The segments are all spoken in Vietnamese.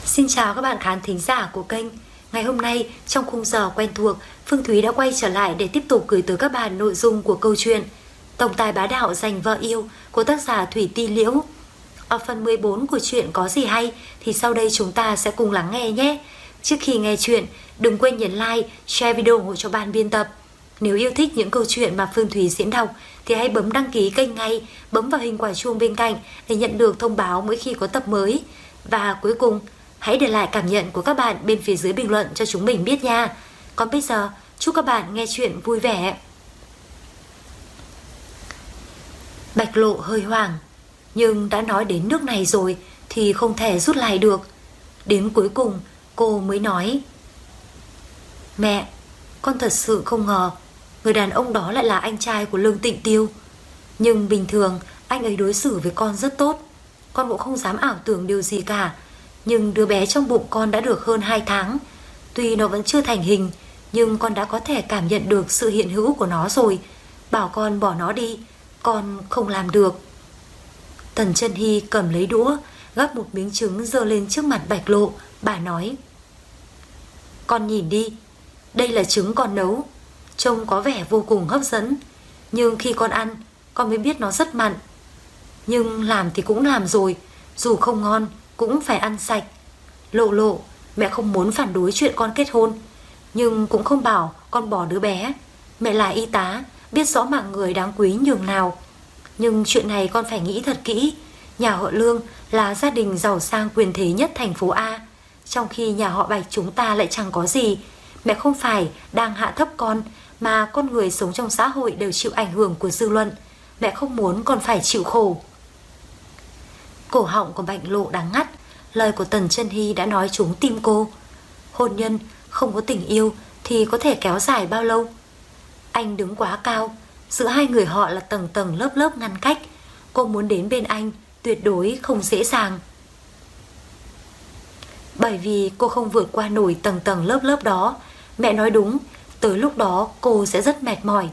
Xin chào các bạn khán thính giả của kênh. Ngày hôm nay, trong khung giờ quen thuộc, Phương Thúy đã quay trở lại để tiếp tục gửi tới các bạn nội dung của câu chuyện Tổng tài bá đạo giành vợ yêu của tác giả Thủy Ti Liễu. Ở phần 14 của chuyện có gì hay thì sau đây chúng ta sẽ cùng lắng nghe nhé. Trước khi nghe chuyện, đừng quên nhấn like, share video ủng hộ cho ban biên tập. Nếu yêu thích những câu chuyện mà Phương Thúy diễn đọc thì hãy bấm đăng ký kênh ngay, bấm vào hình quả chuông bên cạnh để nhận được thông báo mỗi khi có tập mới. Và cuối cùng, hãy để lại cảm nhận của các bạn bên phía dưới bình luận cho chúng mình biết nha. Còn bây giờ, chúc các bạn nghe chuyện vui vẻ. Bạch Lộ hơi hoảng, nhưng đã nói đến nước này rồi thì không thể rút lại được. Đến cuối cùng, cô mới nói: Mẹ, con thật sự không ngờ người đàn ông đó lại là anh trai của Lương Tịnh Tiêu. Nhưng bình thường anh ấy đối xử với con rất tốt. Con cũng không dám ảo tưởng điều gì cả. Nhưng đứa bé trong bụng con đã được hơn 2 tháng. Tuy nó vẫn chưa thành hình, nhưng con đã có thể cảm nhận được sự hiện hữu của nó rồi. Bảo con bỏ nó đi, con không làm được. Tần Chân Hy cầm lấy đũa, gắp một miếng trứng giơ lên trước mặt Bạch Lộ. Bà nói: Con nhìn đi, đây là trứng con nấu. Trông có vẻ vô cùng hấp dẫn, nhưng khi con ăn, con mới biết nó rất mặn. Nhưng làm thì cũng làm rồi, dù không ngon cũng phải ăn sạch. Lộ Lộ, mẹ không muốn phản đối chuyện con kết hôn, nhưng cũng không bảo con bỏ đứa bé. Mẹ là y tá, biết rõ mạng người đáng quý nhường nào. Nhưng chuyện này con phải nghĩ thật kỹ. Nhà họ Lương là gia đình giàu sang quyền thế nhất thành phố A, trong khi nhà họ Bạch chúng ta lại chẳng có gì. Mẹ không phải đang hạ thấp con, mà con người sống trong xã hội đều chịu ảnh hưởng của dư luận. Mẹ không muốn con phải chịu khổ. Cổ họng của Bạch Lộ đắng ngắt. Lời của Tần Chân Hy đã nói trúng tim cô. Hôn nhân không có tình yêu thì có thể kéo dài bao lâu? Anh đứng quá cao, giữa hai người họ là tầng tầng lớp lớp ngăn cách. Cô muốn đến bên anh tuyệt đối không dễ dàng. Bởi vì cô không vượt qua nổi tầng tầng lớp lớp đó. Mẹ nói đúng, tới lúc đó cô sẽ rất mệt mỏi.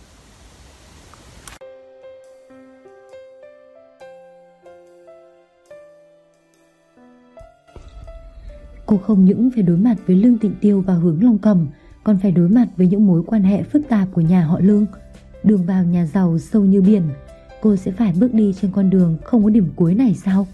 Cô không những phải đối mặt với Lương Tịnh Tiêu và Hướng Long Cầm, còn phải đối mặt với những mối quan hệ phức tạp của nhà họ Lương. Đường vào nhà giàu sâu như biển. Cô sẽ phải bước đi trên con đường không có điểm cuối này sao?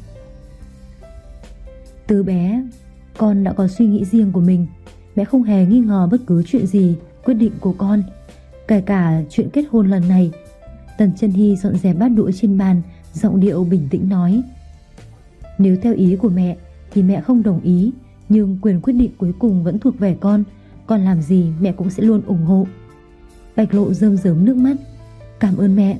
Từ bé, con đã có suy nghĩ riêng của mình. Mẹ không hề nghi ngờ bất cứ chuyện gì, quyết định của con, kể cả chuyện kết hôn lần này. Tần Chân Hy dọn dẹp bát đũa trên bàn, giọng điệu bình tĩnh nói: Nếu theo ý của mẹ thì mẹ không đồng ý, nhưng quyền quyết định cuối cùng vẫn thuộc về con. Con làm gì mẹ cũng sẽ luôn ủng hộ. Bạch Lộ rơm rớm nước mắt: Cảm ơn mẹ.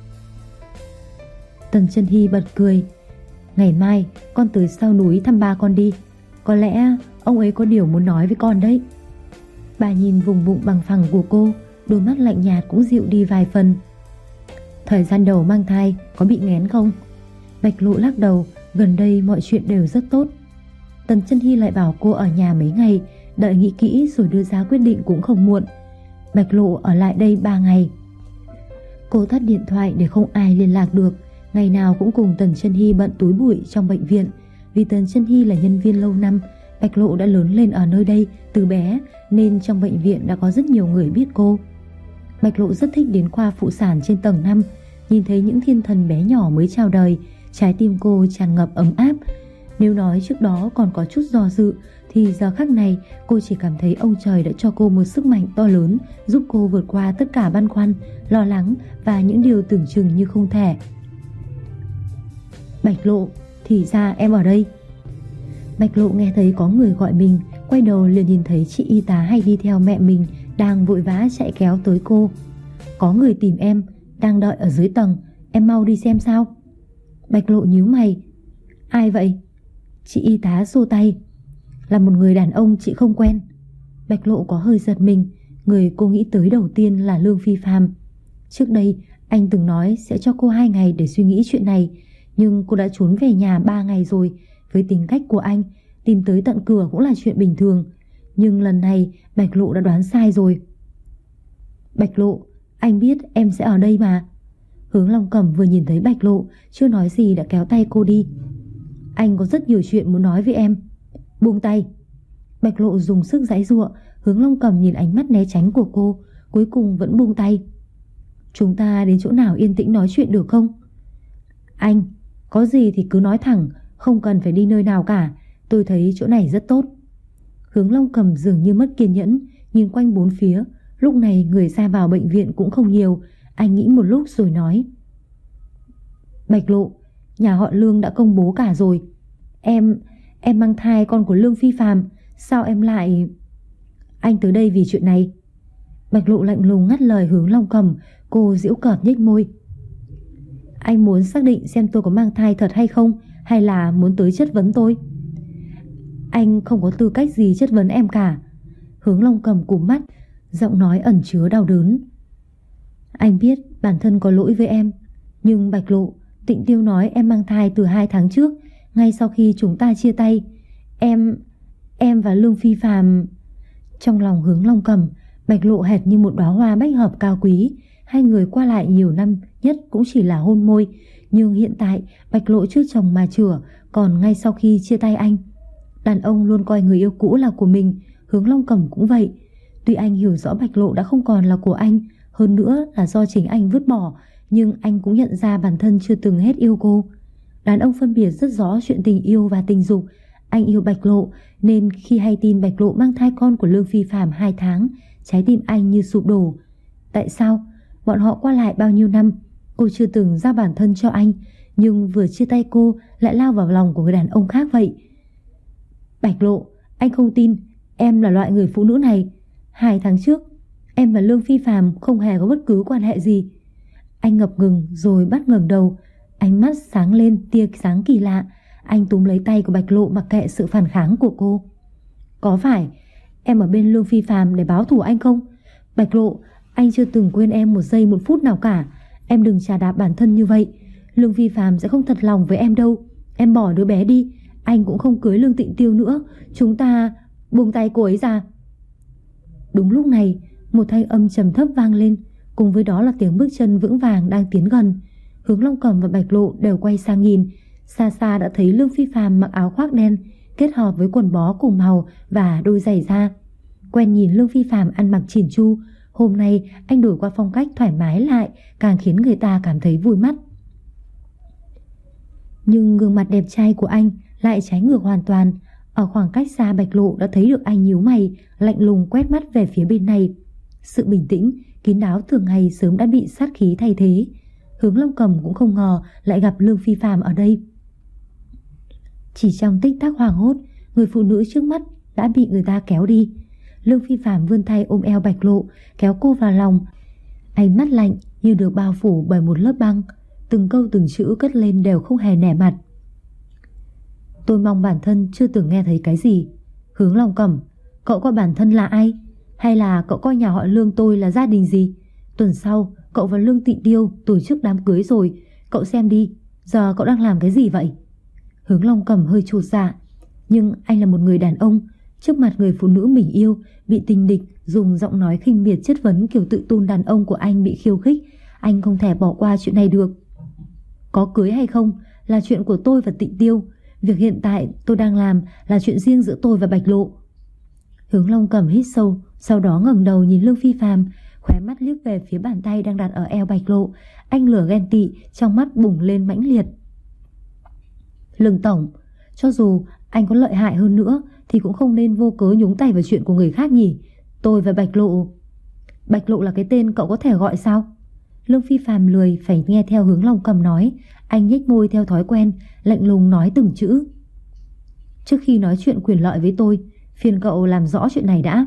Tần Chân Hy bật cười: Ngày mai con tới sau núi thăm ba con đi. Có lẽ ông ấy có điều muốn nói với con đấy. Bà nhìn vùng bụng bằng phẳng của cô, đôi mắt lạnh nhạt cũng dịu đi vài phần. Thời gian đầu mang thai có bị nghén không? Bạch Lộ lắc đầu: Gần đây mọi chuyện đều rất tốt. Tần Chân Hy lại bảo cô ở nhà mấy ngày, đợi nghĩ kỹ rồi đưa ra quyết định cũng không muộn. Bạch Lộ ở lại đây 3 ngày. Cô tắt điện thoại để không ai liên lạc được. Ngày nào cũng cùng Tần Chân Hy bận túi bụi trong bệnh viện. Vì Tần Chân Hy là nhân viên lâu năm, Bạch Lộ đã lớn lên ở nơi đây từ bé, nên trong bệnh viện đã có rất nhiều người biết cô. Bạch Lộ rất thích đến khoa phụ sản trên tầng 5, nhìn thấy những thiên thần bé nhỏ mới chào đời, trái tim cô tràn ngập ấm áp. Nếu nói trước đó còn có chút do dự, thì giờ khắc này cô chỉ cảm thấy ông trời đã cho cô một sức mạnh to lớn, giúp cô vượt qua tất cả băn khoăn, lo lắng và những điều tưởng chừng như không thể. Bạch Lộ, thì ra em ở đây. Bạch Lộ nghe thấy có người gọi mình, quay đầu liền nhìn thấy chị y tá hay đi theo mẹ mình đang vội vã chạy kéo tới cô. Có người tìm em, đang đợi ở dưới tầng, em mau đi xem sao. Bạch Lộ nhíu mày: Ai vậy? Chị y tá xua tay: Là một người đàn ông chị không quen. Bạch Lộ có hơi giật mình. Người cô nghĩ tới đầu tiên là Lương Phi Phàm. Trước đây anh từng nói sẽ cho cô 2 ngày để suy nghĩ chuyện này, nhưng cô đã trốn về nhà 3 ngày rồi. Với tính cách của anh, tìm tới tận cửa cũng là chuyện bình thường. Nhưng lần này Bạch Lộ đã đoán sai rồi. Bạch Lộ, anh biết em sẽ ở đây mà. Hướng Long Cẩm vừa nhìn thấy Bạch Lộ, chưa nói gì đã kéo tay cô đi. Anh có rất nhiều chuyện muốn nói với em. Buông tay. Bạch Lộ dùng sức giãy giụa. Hướng Long Cầm nhìn ánh mắt né tránh của cô, cuối cùng vẫn buông tay. Chúng ta đến chỗ nào yên tĩnh nói chuyện được không? Anh, có gì thì cứ nói thẳng, không cần phải đi nơi nào cả. Tôi thấy chỗ này rất tốt. Hướng Long Cầm dường như mất kiên nhẫn, nhìn quanh bốn phía. Lúc này người ra vào bệnh viện cũng không nhiều. Anh nghĩ một lúc rồi nói: Bạch Lộ, nhà họ Lương đã công bố cả rồi. Em mang thai con của Lương Phi Phàm. Sao em lại... Anh tới đây vì chuyện này. Bạch Lộ lạnh lùng ngắt lời Hướng Long Cầm. Cô giễu cợt nhếch môi. Anh muốn xác định xem tôi có mang thai thật hay không, hay là muốn tới chất vấn tôi? Anh không có tư cách gì chất vấn em cả. Hướng Long Cầm cụp mắt, giọng nói ẩn chứa đau đớn. Anh biết bản thân có lỗi với em, nhưng Bạch Lộ, Tịnh Tiêu nói em mang thai từ 2 tháng trước, ngay sau khi chúng ta chia tay. Em và Lương Phi Phàm... Trong lòng Hướng Long Cầm, Bạch Lộ hệt như một đóa hoa bách hợp cao quý. Hai người qua lại nhiều năm nhất cũng chỉ là hôn môi. Nhưng hiện tại Bạch Lộ trước chồng mà chửa. Còn ngay sau khi chia tay anh, đàn ông luôn coi người yêu cũ là của mình. Hướng Long Cầm cũng vậy. Tuy anh hiểu rõ Bạch Lộ đã không còn là của anh, hơn nữa là do chính anh vứt bỏ, nhưng anh cũng nhận ra bản thân chưa từng hết yêu cô. Đàn ông phân biệt rất rõ chuyện tình yêu và tình dục. Anh yêu Bạch Lộ, nên khi hay tin Bạch Lộ mang thai con của Lương Phi Phàm 2 tháng, trái tim anh như sụp đổ. Tại sao? Bọn họ qua lại bao nhiêu năm, cô chưa từng giao bản thân cho anh, nhưng vừa chia tay cô lại lao vào lòng của người đàn ông khác vậy. Bạch Lộ, anh không tin em là loại người phụ nữ này. 2 tháng trước, em và Lương Phi Phàm không hề có bất cứ quan hệ gì. Anh ngập ngừng rồi bắt ngẩng đầu, ánh mắt sáng lên tia sáng kỳ lạ. Anh túm lấy tay của Bạch Lộ mặc kệ sự phản kháng của cô. Có phải em ở bên Lương Phi Phàm để báo thù anh không? Bạch Lộ, anh chưa từng quên em một giây một phút nào cả. Em đừng chà đạp bản thân như vậy. Lương Phi Phàm sẽ không thật lòng với em đâu. Em bỏ đứa bé đi. Anh cũng không cưới Lương Tịnh Tiêu nữa. Chúng ta... Buông tay cô ấy ra. Đúng lúc này, một thanh âm trầm thấp vang lên, cùng với đó là tiếng bước chân vững vàng đang tiến gần. Hướng Long Cầm và Bạch Lộ đều quay sang nhìn. Xa xa đã thấy Lương Phi Phàm mặc áo khoác đen kết hợp với quần bó cùng màu và đôi giày da. Quen nhìn Lương Phi Phàm ăn mặc chỉn chu, hôm nay anh đổi qua phong cách thoải mái lại, càng khiến người ta cảm thấy vui mắt. Nhưng gương mặt đẹp trai của anh lại trái ngược hoàn toàn. Ở khoảng cách xa, Bạch Lộ đã thấy được anh nhíu mày, lạnh lùng quét mắt về phía bên này. Sự bình tĩnh, kín đáo thường ngày sớm đã bị sát khí thay thế. Hướng Long Cầm cũng không ngờ lại gặp Lương Phi Phàm ở đây. Chỉ trong tích tắc hoảng hốt, người phụ nữ trước mắt đã bị người ta kéo đi. Lương Phi Phàm vươn tay ôm eo Bạch Lộ, kéo cô vào lòng. Ánh mắt lạnh như được bao phủ bởi một lớp băng, từng câu từng chữ cất lên đều không hề nể mặt. Tôi mong bản thân chưa từng nghe thấy cái gì. Hướng Long Cầm, cậu coi bản thân là ai? Hay là cậu coi nhà họ Lương tôi là gia đình gì? Tuần sau cậu và Lương Tịnh Tiêu tổ chức đám cưới rồi. Cậu xem đi, giờ cậu đang làm cái gì vậy? Hướng Long Cầm hơi chột dạ. Nhưng anh là một người đàn ông, trước mặt người phụ nữ mình yêu bị tình địch dùng giọng nói khinh miệt chất vấn kiểu tự tôn đàn ông của anh bị khiêu khích. Anh không thể bỏ qua chuyện này được. Có cưới hay không là chuyện của tôi và Tịnh Tiêu. Việc hiện tại tôi đang làm là chuyện riêng giữa tôi và Bạch Lộ. Hướng Long Cầm hít sâu, sau đó ngẩng đầu nhìn Lương Phi Phàm, khóe mắt liếc về phía bàn tay đang đặt ở eo Bạch Lộ. Anh lửa ghen tị trong mắt bùng lên mãnh liệt. Lương tổng, cho dù anh có lợi hại hơn nữa thì cũng không nên vô cớ nhúng tay vào chuyện của người khác nhỉ. Tôi và Bạch Lộ là cái tên cậu có thể gọi sao? Lương Phi Phàm lười phải nghe theo Hướng Long Cầm nói. Anh nhếch môi theo thói quen, lạnh lùng nói từng chữ. Trước khi nói chuyện quyền lợi với tôi, phiền cậu làm rõ chuyện này đã.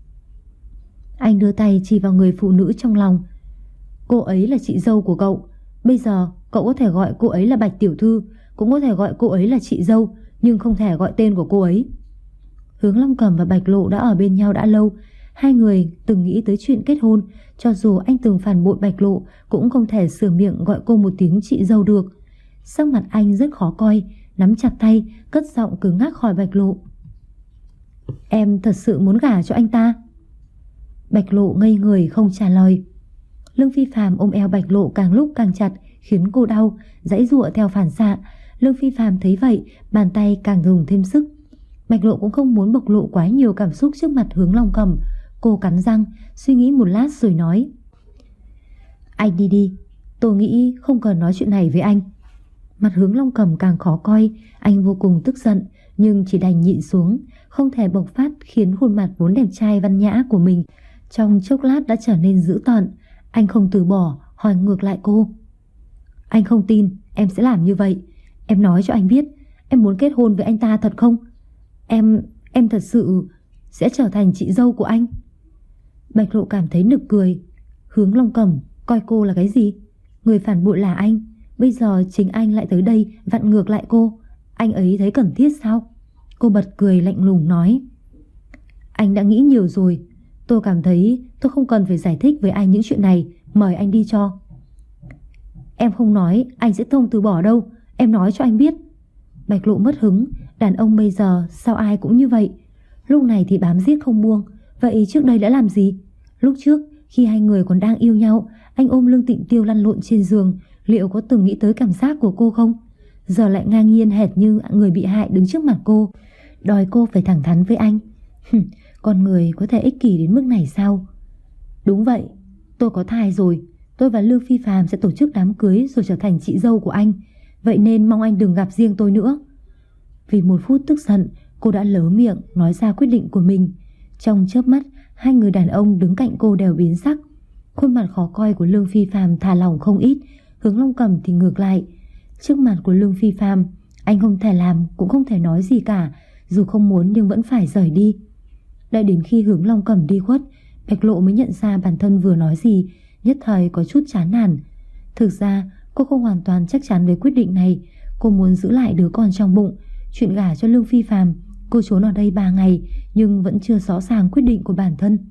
Anh đưa tay chỉ vào người phụ nữ trong lòng. Cô ấy là chị dâu của cậu. Bây giờ cậu có thể gọi cô ấy là Bạch tiểu thư, cũng có thể gọi cô ấy là chị dâu, nhưng không thể gọi tên của cô ấy. Hướng Long Cầm và Bạch Lộ đã ở bên nhau đã lâu. Hai người từng nghĩ tới chuyện kết hôn. Cho dù anh từng phản bội Bạch Lộ, cũng không thể sửa miệng gọi cô một tiếng chị dâu được. Sắc mặt anh rất khó coi, nắm chặt tay, cất giọng cứng ngắc hỏi Bạch Lộ. Em thật sự muốn gả cho anh ta? Bạch Lộ ngây người không trả lời. Lương Phi Phàm ôm eo Bạch Lộ càng lúc càng chặt, khiến cô đau, giãy giụa theo phản xạ. Lương Phi Phàm thấy vậy, bàn tay càng dùng thêm sức. Bạch Lộ cũng không muốn bộc lộ quá nhiều cảm xúc trước mặt Hướng Long Cầm. Cô cắn răng, suy nghĩ một lát rồi nói: Anh đi đi, tôi nghĩ không cần nói chuyện này với anh. Mặt Hướng Long Cầm càng khó coi, anh vô cùng tức giận nhưng chỉ đành nhịn xuống, không thể bộc phát, khiến khuôn mặt vốn đẹp trai văn nhã của mình trong chốc lát đã trở nên dữ tợn. Anh không từ bỏ, hỏi ngược lại cô: Anh không tin em sẽ làm như vậy. Em nói cho anh biết, em muốn kết hôn với anh ta thật không? Em thật sự sẽ trở thành chị dâu của anh. Bạch Lộ cảm thấy nực cười. Hướng Long Cầm coi cô là cái gì? Người phản bội là anh, bây giờ chính anh lại tới đây vặn ngược lại cô. Anh ấy thấy cần thiết sao? Cô bật cười lạnh lùng nói: Anh đã nghĩ nhiều rồi. Tôi cảm thấy tôi không cần phải giải thích với anh những chuyện này. Mời anh đi cho. Em không nói anh sẽ không từ bỏ đâu. Em nói cho anh biết. Bạch Lộ mất hứng. Đàn ông bây giờ sao ai cũng như vậy? Lúc này thì bám giết không buông. Vậy trước đây đã làm gì? Lúc trước khi hai người còn đang yêu nhau, anh ôm Lương Tịnh Tiêu lăn lộn trên giường, liệu có từng nghĩ tới cảm giác của cô không? Giờ lại ngang nhiên hệt như người bị hại đứng trước mặt cô, đòi cô phải thẳng thắn với anh. Con người có thể ích kỷ đến mức này sao? Đúng vậy, tôi có thai rồi. Tôi và Lương Phi Phàm sẽ tổ chức đám cưới rồi trở thành chị dâu của anh. Vậy nên mong anh đừng gặp riêng tôi nữa. Vì một phút tức giận, cô đã lỡ miệng nói ra quyết định của mình. Trong chớp mắt, hai người đàn ông đứng cạnh cô đều biến sắc. Khuôn mặt khó coi của Lương Phi Phàm thả lỏng không ít. Hướng Long Cầm thì ngược lại. Trước mặt của Lương Phi Phàm, anh không thể làm cũng không thể nói gì cả. Dù không muốn nhưng vẫn phải rời đi. Đợi đến khi Hướng Long Cầm đi khuất, Bạch Lộ mới nhận ra bản thân vừa nói gì, nhất thời có chút chán nản. Thực ra cô không hoàn toàn chắc chắn với quyết định này. Cô muốn giữ lại đứa con trong bụng. Chuyện gả cho Lương Phi Phàm, cô trốn ở đây 3 ngày nhưng vẫn chưa rõ ràng quyết định của bản thân.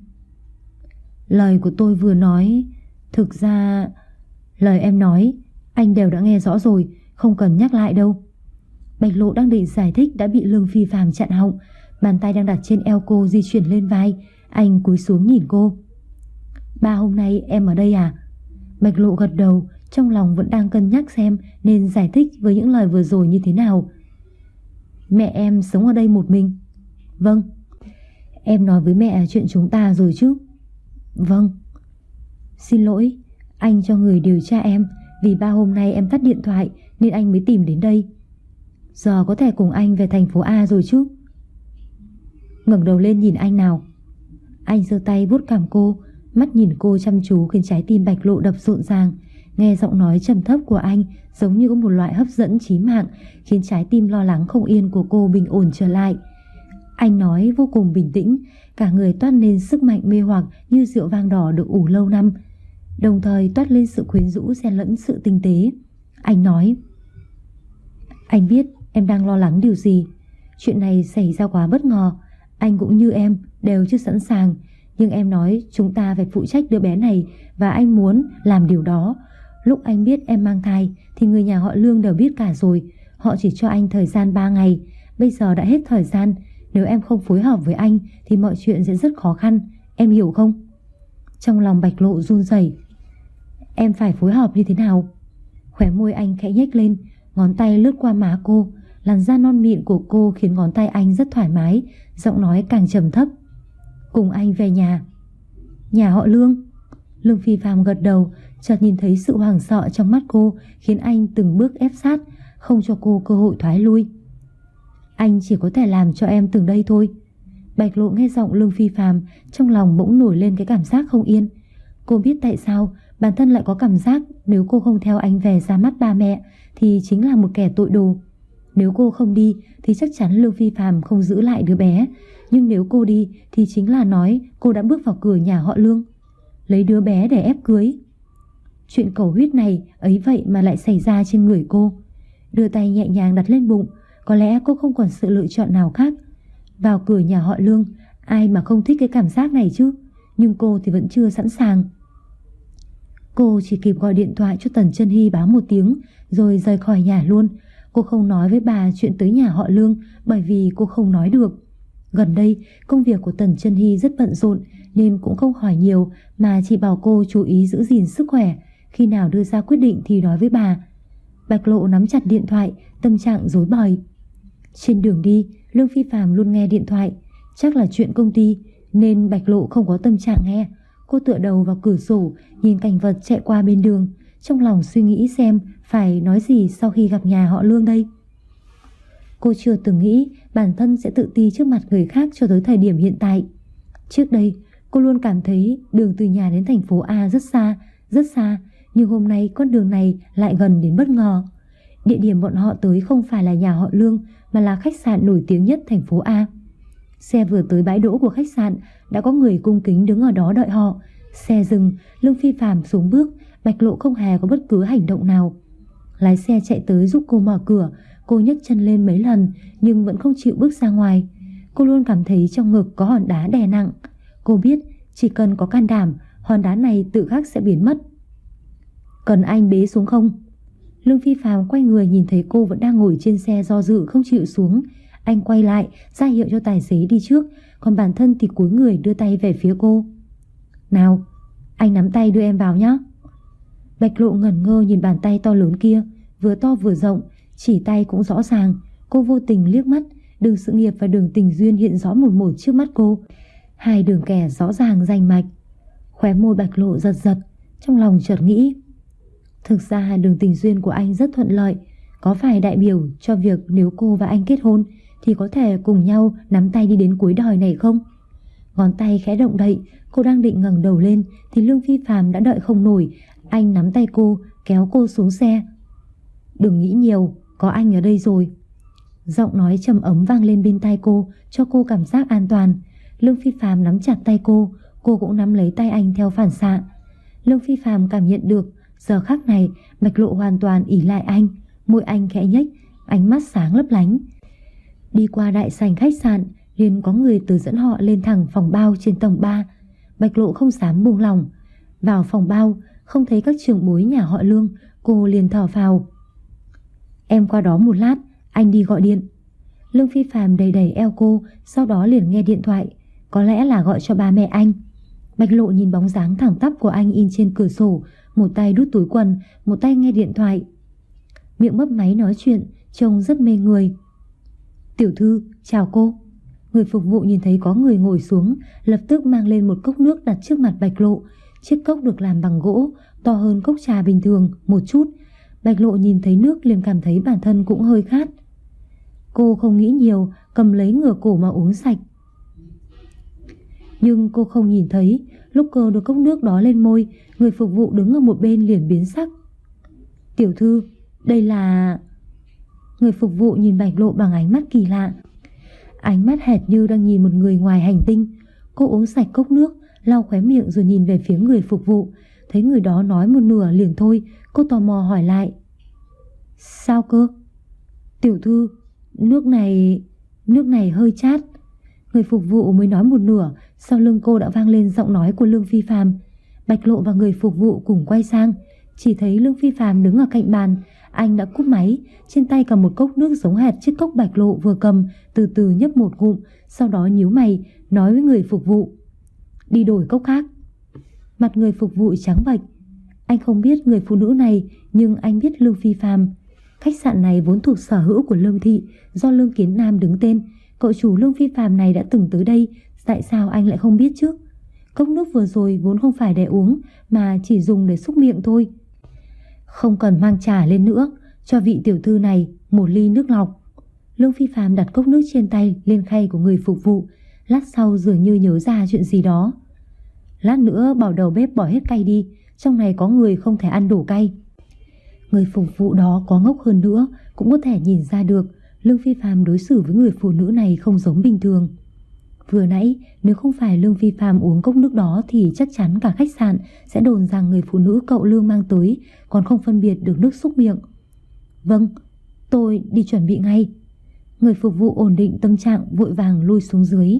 Lời của tôi vừa nói, thực ra lời em nói anh đều đã nghe rõ rồi, không cần nhắc lại đâu. Bạch Lộ đang định giải thích đã bị Lương Phi Phàm chặn họng. Bàn tay đang đặt trên eo cô di chuyển lên vai. Anh cúi xuống nhìn cô. 3 hôm nay em ở đây à? Bạch Lộ gật đầu, trong lòng vẫn đang cân nhắc xem nên giải thích với những lời vừa rồi như thế nào. Mẹ em sống ở đây một mình. Vâng. Em nói với mẹ chuyện chúng ta rồi chứ? Vâng. Xin lỗi, anh cho người điều tra em. Vì 3 hôm nay em tắt điện thoại nên anh mới tìm đến đây. Giờ có thể cùng anh về thành phố A rồi chứ? Ngẩng đầu lên nhìn anh nào. Anh giơ tay vuốt cằm cô, mắt nhìn cô chăm chú khiến trái tim Bạch Lộ đập rộn ràng. Nghe giọng nói trầm thấp của anh giống như có một loại hấp dẫn chí mạng, khiến trái tim lo lắng không yên của cô bình ổn trở lại. Anh nói vô cùng bình tĩnh, cả người toát lên sức mạnh mê hoặc như rượu vang đỏ được ủ lâu năm, đồng thời toát lên sự quyến rũ xen lẫn sự tinh tế. Anh nói: Anh biết em đang lo lắng điều gì. Chuyện này xảy ra quá bất ngờ. Anh cũng như em đều chưa sẵn sàng. Nhưng em nói chúng ta phải phụ trách đứa bé này, và anh muốn làm điều đó. Lúc anh biết em mang thai thì người nhà họ Lương đều biết cả rồi. Họ chỉ cho anh thời gian 3 ngày. Bây giờ đã hết thời gian. Nếu em không phối hợp với anh thì mọi chuyện sẽ rất khó khăn. Em hiểu không? Trong lòng Bạch Lộ run rẩy. Em phải phối hợp như thế nào? Khóe môi anh khẽ nhếch lên, ngón tay lướt qua má cô. Làn da non mịn của cô khiến ngón tay anh rất thoải mái. Giọng nói càng trầm thấp. Cùng anh về nhà. Nhà họ Lương? Lương Phi Phàm gật đầu, chợt nhìn thấy sự hoảng sợ trong mắt cô, khiến anh từng bước ép sát, không cho cô cơ hội thoái lui. Anh chỉ có thể làm cho em từng đây thôi. Bạch Lộ nghe giọng Lương Phi Phàm, trong lòng bỗng nổi lên cái cảm giác không yên. Cô biết tại sao bản thân lại có cảm giác nếu cô không theo anh về ra mắt ba mẹ thì chính là một kẻ tội đồ. Nếu cô không đi thì chắc chắn Lương Phi Phàm không giữ lại đứa bé. Nhưng nếu cô đi thì chính là nói cô đã bước vào cửa nhà họ Lương, lấy đứa bé để ép cưới. Chuyện cầu huyết này ấy vậy mà lại xảy ra trên người cô. Đưa tay nhẹ nhàng đặt lên bụng. Có lẽ cô không còn sự lựa chọn nào khác. Vào cửa nhà họ Lương, ai mà không thích cái cảm giác này chứ. Nhưng cô thì vẫn chưa sẵn sàng. Cô chỉ kịp gọi điện thoại cho Tần Chân Hy báo một tiếng rồi rời khỏi nhà luôn. Cô không nói với bà chuyện tới nhà họ Lương bởi vì cô không nói được. Gần đây công việc của Tần Chân Hy rất bận rộn nên cũng không hỏi nhiều, mà chỉ bảo cô chú ý giữ gìn sức khỏe. Khi nào đưa ra quyết định thì nói với bà. Bạch Lộ nắm chặt điện thoại, tâm trạng rối bời. Trên đường đi, Lương Phi Phạm luôn nghe điện thoại, chắc là chuyện công ty nên Bạch Lộ không có tâm trạng nghe. Cô tựa đầu vào cửa sổ, nhìn cảnh vật chạy qua bên đường, trong lòng suy nghĩ xem phải nói gì sau khi gặp nhà họ Lương đây. Cô chưa từng nghĩ bản thân sẽ tự ti trước mặt người khác cho tới thời điểm hiện tại. Trước đây, cô luôn cảm thấy đường từ nhà đến thành phố A rất xa, nhưng hôm nay con đường này lại gần đến bất ngờ. Địa điểm bọn họ tới không phải là nhà họ Lương mà là khách sạn nổi tiếng nhất thành phố A. Xe vừa tới bãi đỗ của khách sạn, đã có người cung kính đứng ở đó đợi họ. Xe dừng, Lương Phi Phạm xuống bước, Bạch Lộ không hề có bất cứ hành động nào. Lái xe chạy tới giúp cô mở cửa, cô nhấc chân lên mấy lần nhưng vẫn không chịu bước ra ngoài. Cô luôn cảm thấy trong ngực có hòn đá đè nặng. Cô biết chỉ cần có can đảm, hòn đá này tự khắc sẽ biến mất. Cần anh bế xuống không? Lương Phi Phạm quay người nhìn thấy cô vẫn đang ngồi trên xe do dự không chịu xuống. Anh quay lại ra hiệu cho tài xế đi trước, còn bản thân thì cúi người đưa tay về phía cô. Nào, anh nắm tay đưa em vào nhé. Bạch Lộ ngẩn ngơ nhìn bàn tay to lớn kia, vừa to vừa rộng, chỉ tay cũng rõ ràng. Cô vô tình liếc mắt, đường sự nghiệp và đường tình duyên hiện rõ một một trước mắt cô. Hai đường kẻ rõ ràng rành mạch. Khóe môi Bạch Lộ giật giật, trong lòng chợt nghĩ, thực ra đường tình duyên của anh rất thuận lợi, có phải đại biểu cho việc nếu cô và anh kết hôn thì có thể cùng nhau nắm tay đi đến cuối đời này không? Ngón tay khẽ động đậy, cô đang định ngẩng đầu lên thì Lương Phi Phạm đã đợi không nổi. Anh nắm tay cô, kéo cô xuống xe. Đừng nghĩ nhiều, có anh ở đây rồi. Giọng nói trầm ấm vang lên bên tai cô, cho cô cảm giác an toàn. Lương Phi Phạm nắm chặt tay cô cũng nắm lấy tay anh theo phản xạ. Lương Phi Phạm cảm nhận được giờ khắc này Bạch Lộ hoàn toàn ỷ lại anh. Môi anh khẽ nhếch, ánh mắt sáng lấp lánh. Đi qua đại sảnh khách sạn, liền có người tới dẫn họ lên thẳng phòng bao trên tầng 3. Bạch Lộ không dám buông lỏng. Vào phòng bao, không thấy các trưởng bối nhà họ Lương, cô liền thở phào. Em qua đó một lát, anh đi gọi điện. Lương Phi Phạm đẩy đẩy eo cô, sau đó liền nghe điện thoại. Có lẽ là gọi cho ba mẹ anh. Bạch Lộ nhìn bóng dáng thẳng tắp của anh in trên cửa sổ, một tay đút túi quần, một tay nghe điện thoại. Miệng mấp máy nói chuyện, trông rất mê người. Tiểu thư, chào cô. Người phục vụ nhìn thấy có người ngồi xuống, lập tức mang lên một cốc nước đặt trước mặt Bạch Lộ. Chiếc cốc được làm bằng gỗ, to hơn cốc trà bình thường một chút. Bạch Lộ nhìn thấy nước liền cảm thấy bản thân cũng hơi khát. Cô không nghĩ nhiều, cầm lấy ngửa cổ mà uống sạch. Nhưng cô không nhìn thấy, lúc cô đưa cốc nước đó lên môi, người phục vụ đứng ở một bên liền biến sắc. Tiểu thư, đây là... Người phục vụ nhìn Bạch Lộ bằng ánh mắt kỳ lạ. Ánh mắt hệt như đang nhìn một người ngoài hành tinh. Cô uống sạch cốc nước, lau khóe miệng rồi nhìn về phía người phục vụ. Thấy người đó nói một nửa liền thôi, cô tò mò hỏi lại. Sao cơ? Tiểu thư, nước này hơi chát. Người phục vụ mới nói một nửa, sau lưng cô đã vang lên giọng nói của Lương Phi Phạm. Bạch Lộ và người phục vụ cùng quay sang, chỉ thấy Lương Phi Phạm đứng ở cạnh bàn. Anh đã cúp máy, trên tay cầm một cốc nước giống hệt chiếc cốc Bạch Lộ vừa cầm, từ từ nhấp một ngụm, sau đó nhíu mày, nói với người phục vụ. Đi đổi cốc khác. Mặt người phục vụ trắng bệch. Anh không biết người phụ nữ này, nhưng anh biết Lương Phi Phạm. Khách sạn này vốn thuộc sở hữu của Lương Thị, do Lương Kiến Nam đứng tên. Cậu chủ Lương Phi Phạm này đã từng tới đây, tại sao anh lại không biết chứ? Cốc nước vừa rồi vốn không phải để uống, mà chỉ dùng để xúc miệng thôi. Không cần mang trà lên nữa, cho vị tiểu thư này một ly nước lọc. Lương Phi Phạm đặt cốc nước trên tay lên khay của người phục vụ, lát sau dường như nhớ ra chuyện gì đó. Lát nữa bảo đầu bếp bỏ hết cay đi, trong này có người không thể ăn đủ cay. Người phục vụ đó có ngốc hơn nữa cũng có thể nhìn ra được Lương Phi Phạm đối xử với người phụ nữ này không giống bình thường. Vừa nãy nếu không phải Lương Phi Phạm uống cốc nước đó thì chắc chắn cả khách sạn sẽ đồn rằng người phụ nữ cậu Lương mang tới còn không phân biệt được nước xúc miệng. Vâng, tôi đi chuẩn bị ngay. Người phục vụ ổn định tâm trạng vội vàng lui xuống dưới.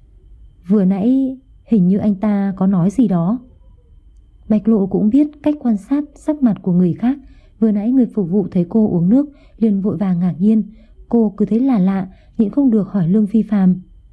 Vừa nãy hình như anh ta có nói gì đó. Bạch Lộ cũng biết cách quan sát sắc mặt của người khác. Vừa nãy người phục vụ thấy cô uống nước liền vội vàng ngạc nhiên. Cô cứ thấy là lạ, nhịn không được hỏi Lương Phi Phạm.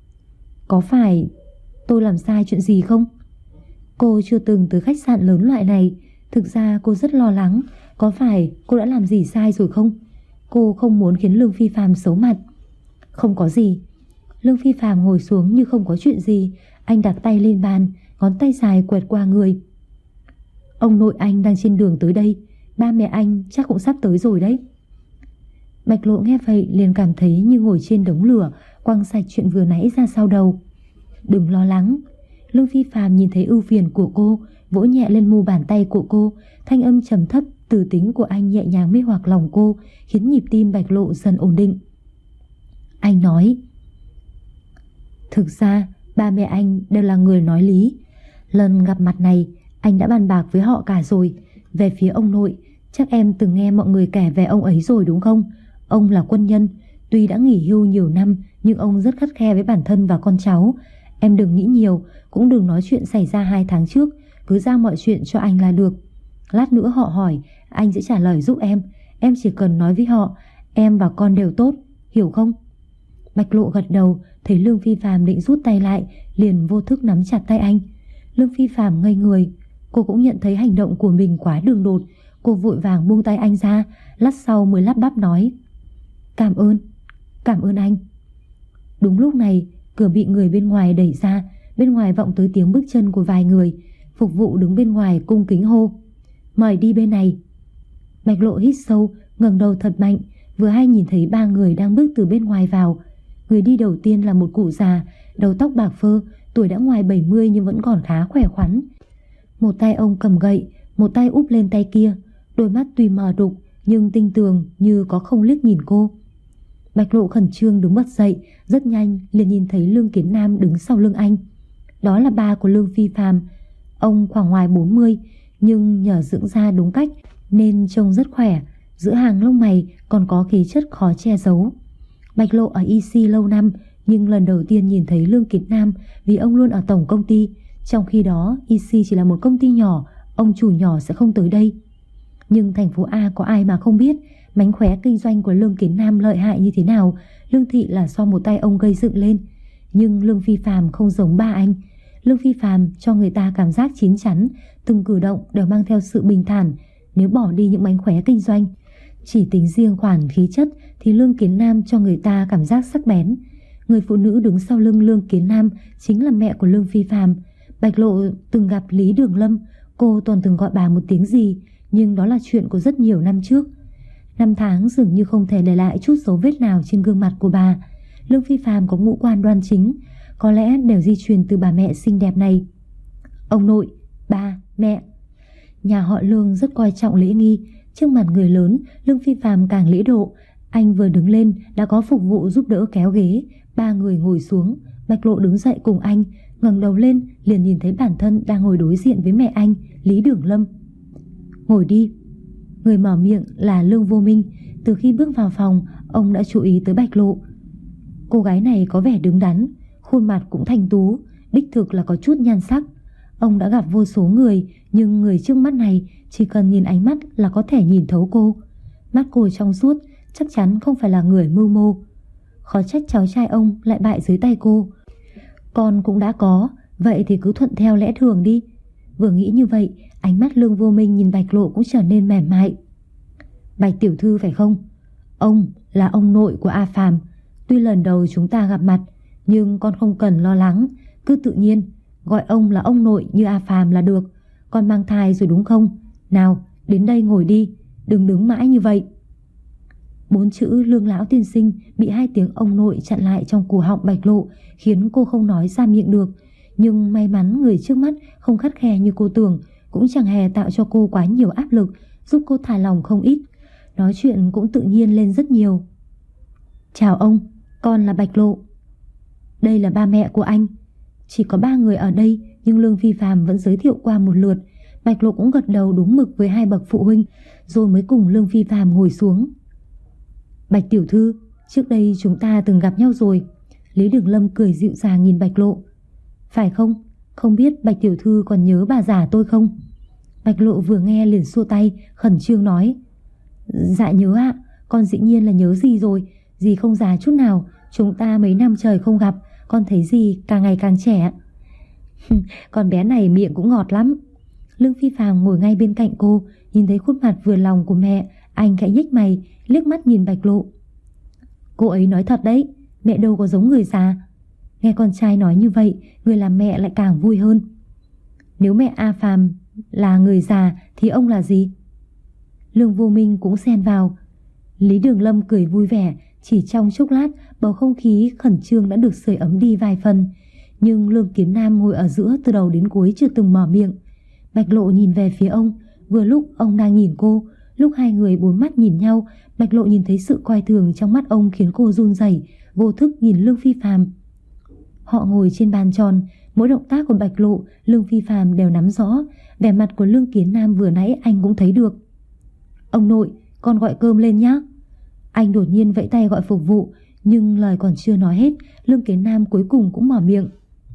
Có phải tôi làm sai chuyện gì không? Cô chưa từng tới khách sạn lớn loại này. Thực ra cô rất lo lắng. Có phải cô đã làm gì sai rồi không? Cô không muốn khiến Lương Phi Phạm xấu mặt. Không có gì. Lương Phi Phàm ngồi xuống như không có chuyện gì. Anh đặt tay lên bàn, ngón tay dài quẹt qua người. Ông nội anh đang trên đường tới đây, ba mẹ anh chắc cũng sắp tới rồi đấy. Bạch Lộ nghe vậy liền cảm thấy như ngồi trên đống lửa, quăng sạch chuyện vừa nãy ra sau đầu. Đừng lo lắng. Lương Phi Phàm nhìn thấy ưu phiền của cô, vỗ nhẹ lên mu bàn tay của cô. Thanh âm trầm thấp từ tính của anh nhẹ nhàng mê hoặc lòng cô, khiến nhịp tim Bạch Lộ dần ổn định. Anh nói, thực ra ba mẹ anh đều là người nói lý. Lần gặp mặt này anh đã bàn bạc với họ cả rồi. Về phía ông nội, chắc em từng nghe mọi người kể về ông ấy rồi đúng không? Ông là quân nhân, tuy đã nghỉ hưu nhiều năm nhưng ông rất khắt khe với bản thân và con cháu. Em đừng nghĩ nhiều, cũng đừng nói chuyện xảy ra 2 tháng trước, cứ giao mọi chuyện cho anh là được. Lát nữa họ hỏi, anh sẽ trả lời giúp em. Em chỉ cần nói với họ, em và con đều tốt, hiểu không? Bạch Lộ gật đầu, thấy Lương Phi Phàm định rút tay lại, liền vô thức nắm chặt tay anh. Lương Phi Phàm ngây người, cô cũng nhận thấy hành động của mình quá đường đột. Cô vội vàng buông tay anh ra, lát sau mới lắp bắp nói, cảm ơn anh. Đúng lúc này, cửa bị người bên ngoài đẩy ra, bên ngoài vọng tới tiếng bước chân của vài người. Phục vụ đứng bên ngoài cung kính hô, mời đi bên này. Bạch Lộ hít sâu, ngẩng đầu thật mạnh, vừa hay nhìn thấy 3 người đang bước từ bên ngoài vào. Người đi đầu tiên là một cụ già, đầu tóc bạc phơ, tuổi đã ngoài 70 nhưng vẫn còn khá khỏe khoắn. Một tay ông cầm gậy, một tay úp lên tay kia, đôi mắt tuy mờ đục nhưng tinh tường như có không liếc nhìn cô. Bạch Lộ khẩn trương đứng bật dậy, rất nhanh liền nhìn thấy Lương Kiến Nam đứng sau lưng anh. Đó là ba của Lương Phi Phàm. Ông khoảng ngoài 40 nhưng nhờ dưỡng da đúng cách nên trông rất khỏe, giữa hàng lông mày còn có khí chất khó che giấu. Bạch Lộ ở EC lâu năm nhưng lần đầu tiên nhìn thấy Lương Kiến Nam vì ông luôn ở tổng công ty. Trong khi đó EC chỉ là một công ty nhỏ, ông chủ nhỏ sẽ không tới đây. Nhưng thành phố A có ai mà không biết mánh khóe kinh doanh của Lương Kiến Nam lợi hại như thế nào. Lương thị là do một tay ông gây dựng lên. Nhưng Lương Phi Phàm không giống ba anh. Lương Phi Phàm cho người ta cảm giác chín chắn, từng cử động đều mang theo sự bình thản. Nếu bỏ đi những mánh khóe kinh doanh, chỉ tính riêng khoản khí chất thì Lương Kiến Nam cho người ta cảm giác sắc bén. Người phụ nữ đứng sau lưng Lương Kiến Nam chính là mẹ của Lương Phi Phàm. Bạch Lộ từng gặp Lý Đường Lâm, cô toàn từng gọi bà một tiếng gì, nhưng đó là chuyện của rất nhiều năm trước. 5 tháng dường như không thể để lại chút dấu vết nào trên gương mặt của bà. Lương Phi Phàm có ngũ quan đoan chính, có lẽ đều di truyền từ bà mẹ xinh đẹp này. Ông nội, ba, mẹ. Nhà họ Lương rất coi trọng lễ nghi. Trước mặt người lớn, Lương Phi Phàm càng lễ độ. Anh vừa đứng lên đã có phục vụ giúp đỡ kéo ghế. 3 người ngồi xuống. Bạch Lộ đứng dậy cùng anh, ngẩng đầu lên liền nhìn thấy bản thân đang ngồi đối diện với mẹ anh, Lý Đường Lâm. Ngồi đi. Người mở miệng là Lương Vô Minh. Từ khi bước vào phòng, ông đã chú ý tới Bạch Lộ. Cô gái này có vẻ đứng đắn, khuôn mặt cũng thanh tú, đích thực là có chút nhan sắc. Ông đã gặp vô số người, nhưng người trước mắt này chỉ cần nhìn ánh mắt là có thể nhìn thấu cô. Mắt cô trong suốt, chắc chắn không phải là người mưu mô. Khó trách cháu trai ông lại bại dưới tay cô. Con cũng đã có, vậy thì cứ thuận theo lẽ thường đi. Vừa nghĩ như vậy, ánh mắt Lương Vô Minh nhìn Bạch Lộ cũng trở nên mềm mại. Bạch tiểu thư phải không? Ông là ông nội của A Phàm. Tuy lần đầu chúng ta gặp mặt, nhưng con không cần lo lắng, cứ tự nhiên gọi ông là ông nội như A Phàm là được. Con mang thai rồi đúng không? Nào, đến đây ngồi đi, đừng đứng mãi như vậy. 4 chữ Lương lão tiên sinh bị 2 tiếng ông nội chặn lại trong cổ họng Bạch Lộ, khiến cô không nói ra miệng được. Nhưng may mắn người trước mắt không khắt khe như cô tưởng, cũng chẳng hề tạo cho cô quá nhiều áp lực, giúp cô thả lòng không ít. Nói chuyện cũng tự nhiên lên rất nhiều. Chào ông, con là Bạch Lộ. Đây là ba mẹ của anh. Chỉ có 3 người ở đây, nhưng Lương Phi Phàm vẫn giới thiệu qua một lượt. Bạch Lộ cũng gật đầu đúng mực với 2 bậc phụ huynh, rồi mới cùng Lương Phi Phàm ngồi xuống. Bạch tiểu thư, trước đây chúng ta từng gặp nhau rồi. Lý Đường Lâm cười dịu dàng nhìn Bạch Lộ. Phải không? Không biết Bạch tiểu thư còn nhớ bà già tôi không? Bạch Lộ vừa nghe liền xua tay, khẩn trương nói. Dạ nhớ ạ, con dĩ nhiên là nhớ gì rồi. Dì không già chút nào. Chúng ta mấy năm trời không gặp, con thấy dì càng ngày càng trẻ. Con bé này miệng cũng ngọt lắm. Lương Phi Phàm ngồi ngay bên cạnh cô, nhìn thấy khuôn mặt vừa lòng của mẹ, anh khẽ nhếch mày, liếc mắt nhìn Bạch Lộ. Cô ấy nói thật đấy, Mẹ đâu có giống người già. Nghe con trai nói như vậy, người làm mẹ lại càng vui hơn. Nếu mẹ A Phàm là người già thì ông là gì? Lương Vô Minh cũng xen vào. Lý Đường Lâm cười vui vẻ. Chỉ trong chốc lát, bầu không khí khẩn trương đã được sưởi ấm đi vài phần. Nhưng Lương Kiến Nam ngồi ở giữa từ đầu đến cuối chưa từng mở miệng. Bạch Lộ nhìn về phía ông. Vừa lúc ông đang nhìn cô, lúc hai người bốn mắt nhìn nhau, Bạch Lộ nhìn thấy sự coi thường trong mắt ông khiến cô run rẩy, vô thức nhìn Lương Phi Phàm. Họ ngồi trên bàn tròn, mỗi động tác của Bạch Lộ, Lương Phi Phàm đều nắm rõ. Vẻ mặt của Lương Kiến Nam vừa nãy anh cũng thấy được. Ông nội, con gọi cơm lên nhé. Anh đột nhiên vẫy tay gọi phục vụ, nhưng lời còn chưa nói hết, Lương Kiến Nam cuối cùng cũng mở miệng.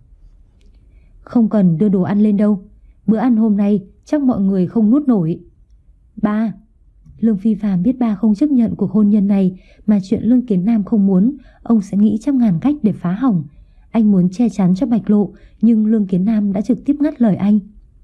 Không cần đưa đồ ăn lên đâu. Bữa ăn hôm nay chắc mọi người không nuốt nổi. Ba. Lương Phi Phàm biết ba không chấp nhận cuộc hôn nhân này, mà chuyện Lương Kiến Nam không muốn, ông sẽ nghĩ trăm ngàn cách để phá hỏng. Anh muốn che chắn cho Bạch Lộ, nhưng Lương Kiến Nam đã trực tiếp ngắt lời anh.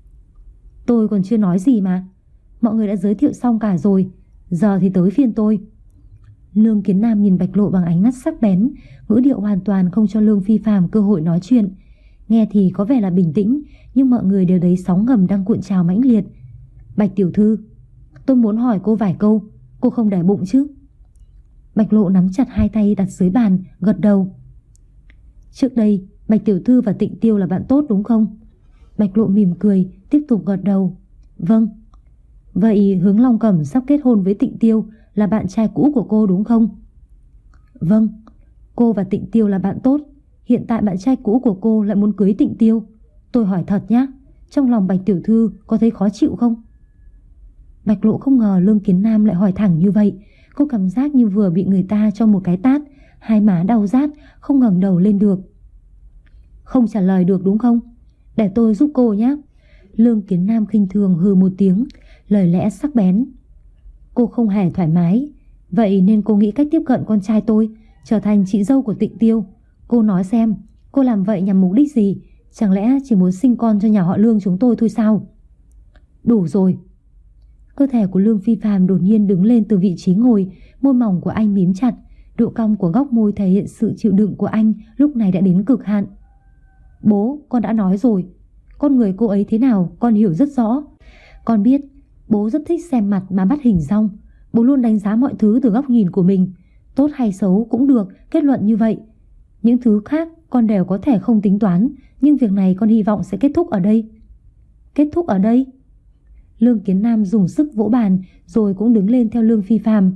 Tôi còn chưa nói gì mà. Mọi người đã giới thiệu xong cả rồi, giờ thì tới phiên tôi. Lương Kiến Nam nhìn Bạch Lộ bằng ánh mắt sắc bén, ngữ điệu hoàn toàn không cho Lương Phi Phàm cơ hội nói chuyện. Nghe thì có vẻ là bình tĩnh, nhưng mọi người đều thấy sóng ngầm đang cuộn trào mãnh liệt. Bạch tiểu thư, tôi muốn hỏi cô vài câu, cô không để bụng chứ? Bạch Lộ nắm chặt hai tay đặt dưới bàn, gật đầu. Trước đây Bạch tiểu thư và Tịnh Tiêu là bạn tốt đúng không? Bạch Lộ mỉm cười, tiếp tục gật đầu. Vâng. Vậy Hướng Long Cẩm sắp kết hôn với Tịnh Tiêu là bạn trai cũ của cô đúng không? Vâng. Cô và Tịnh Tiêu là bạn tốt. Hiện tại bạn trai cũ của cô lại muốn cưới Tịnh Tiêu. Tôi hỏi thật nhá, trong lòng Bạch tiểu thư có thấy khó chịu không? Bạch Lộ không ngờ Lương Kiến Nam lại hỏi thẳng như vậy. Cô cảm giác như vừa bị người ta cho một cái tát, hai má đau rát, không ngẩng đầu lên được. Không trả lời được đúng không? Để tôi giúp cô nhé. Lương Kiến Nam khinh thường hừ một tiếng, lời lẽ sắc bén. Cô không hề thoải mái, vậy nên cô nghĩ cách tiếp cận con trai tôi, trở thành chị dâu của Tịnh Tiêu. Cô nói xem, cô làm vậy nhằm mục đích gì? Chẳng lẽ chỉ muốn sinh con cho nhà họ Lương chúng tôi thôi sao? Đủ rồi. Cơ thể của Lương Phi Phàm đột nhiên đứng lên từ vị trí ngồi, môi mỏng của anh mím chặt, độ cong của góc môi thể hiện sự chịu đựng của anh lúc này đã đến cực hạn. Bố, con đã nói rồi, con người cô ấy thế nào con hiểu rất rõ. Con biết bố rất thích xem mặt mà bắt hình dong. Bố luôn đánh giá mọi thứ từ góc nhìn của mình, tốt hay xấu cũng được kết luận như vậy. Những thứ khác con đều có thể không tính toán, nhưng việc này con hy vọng sẽ kết thúc ở đây. Kết thúc ở đây? Lương Kiến Nam dùng sức vỗ bàn, rồi cũng đứng lên theo Lương Phi Phàm.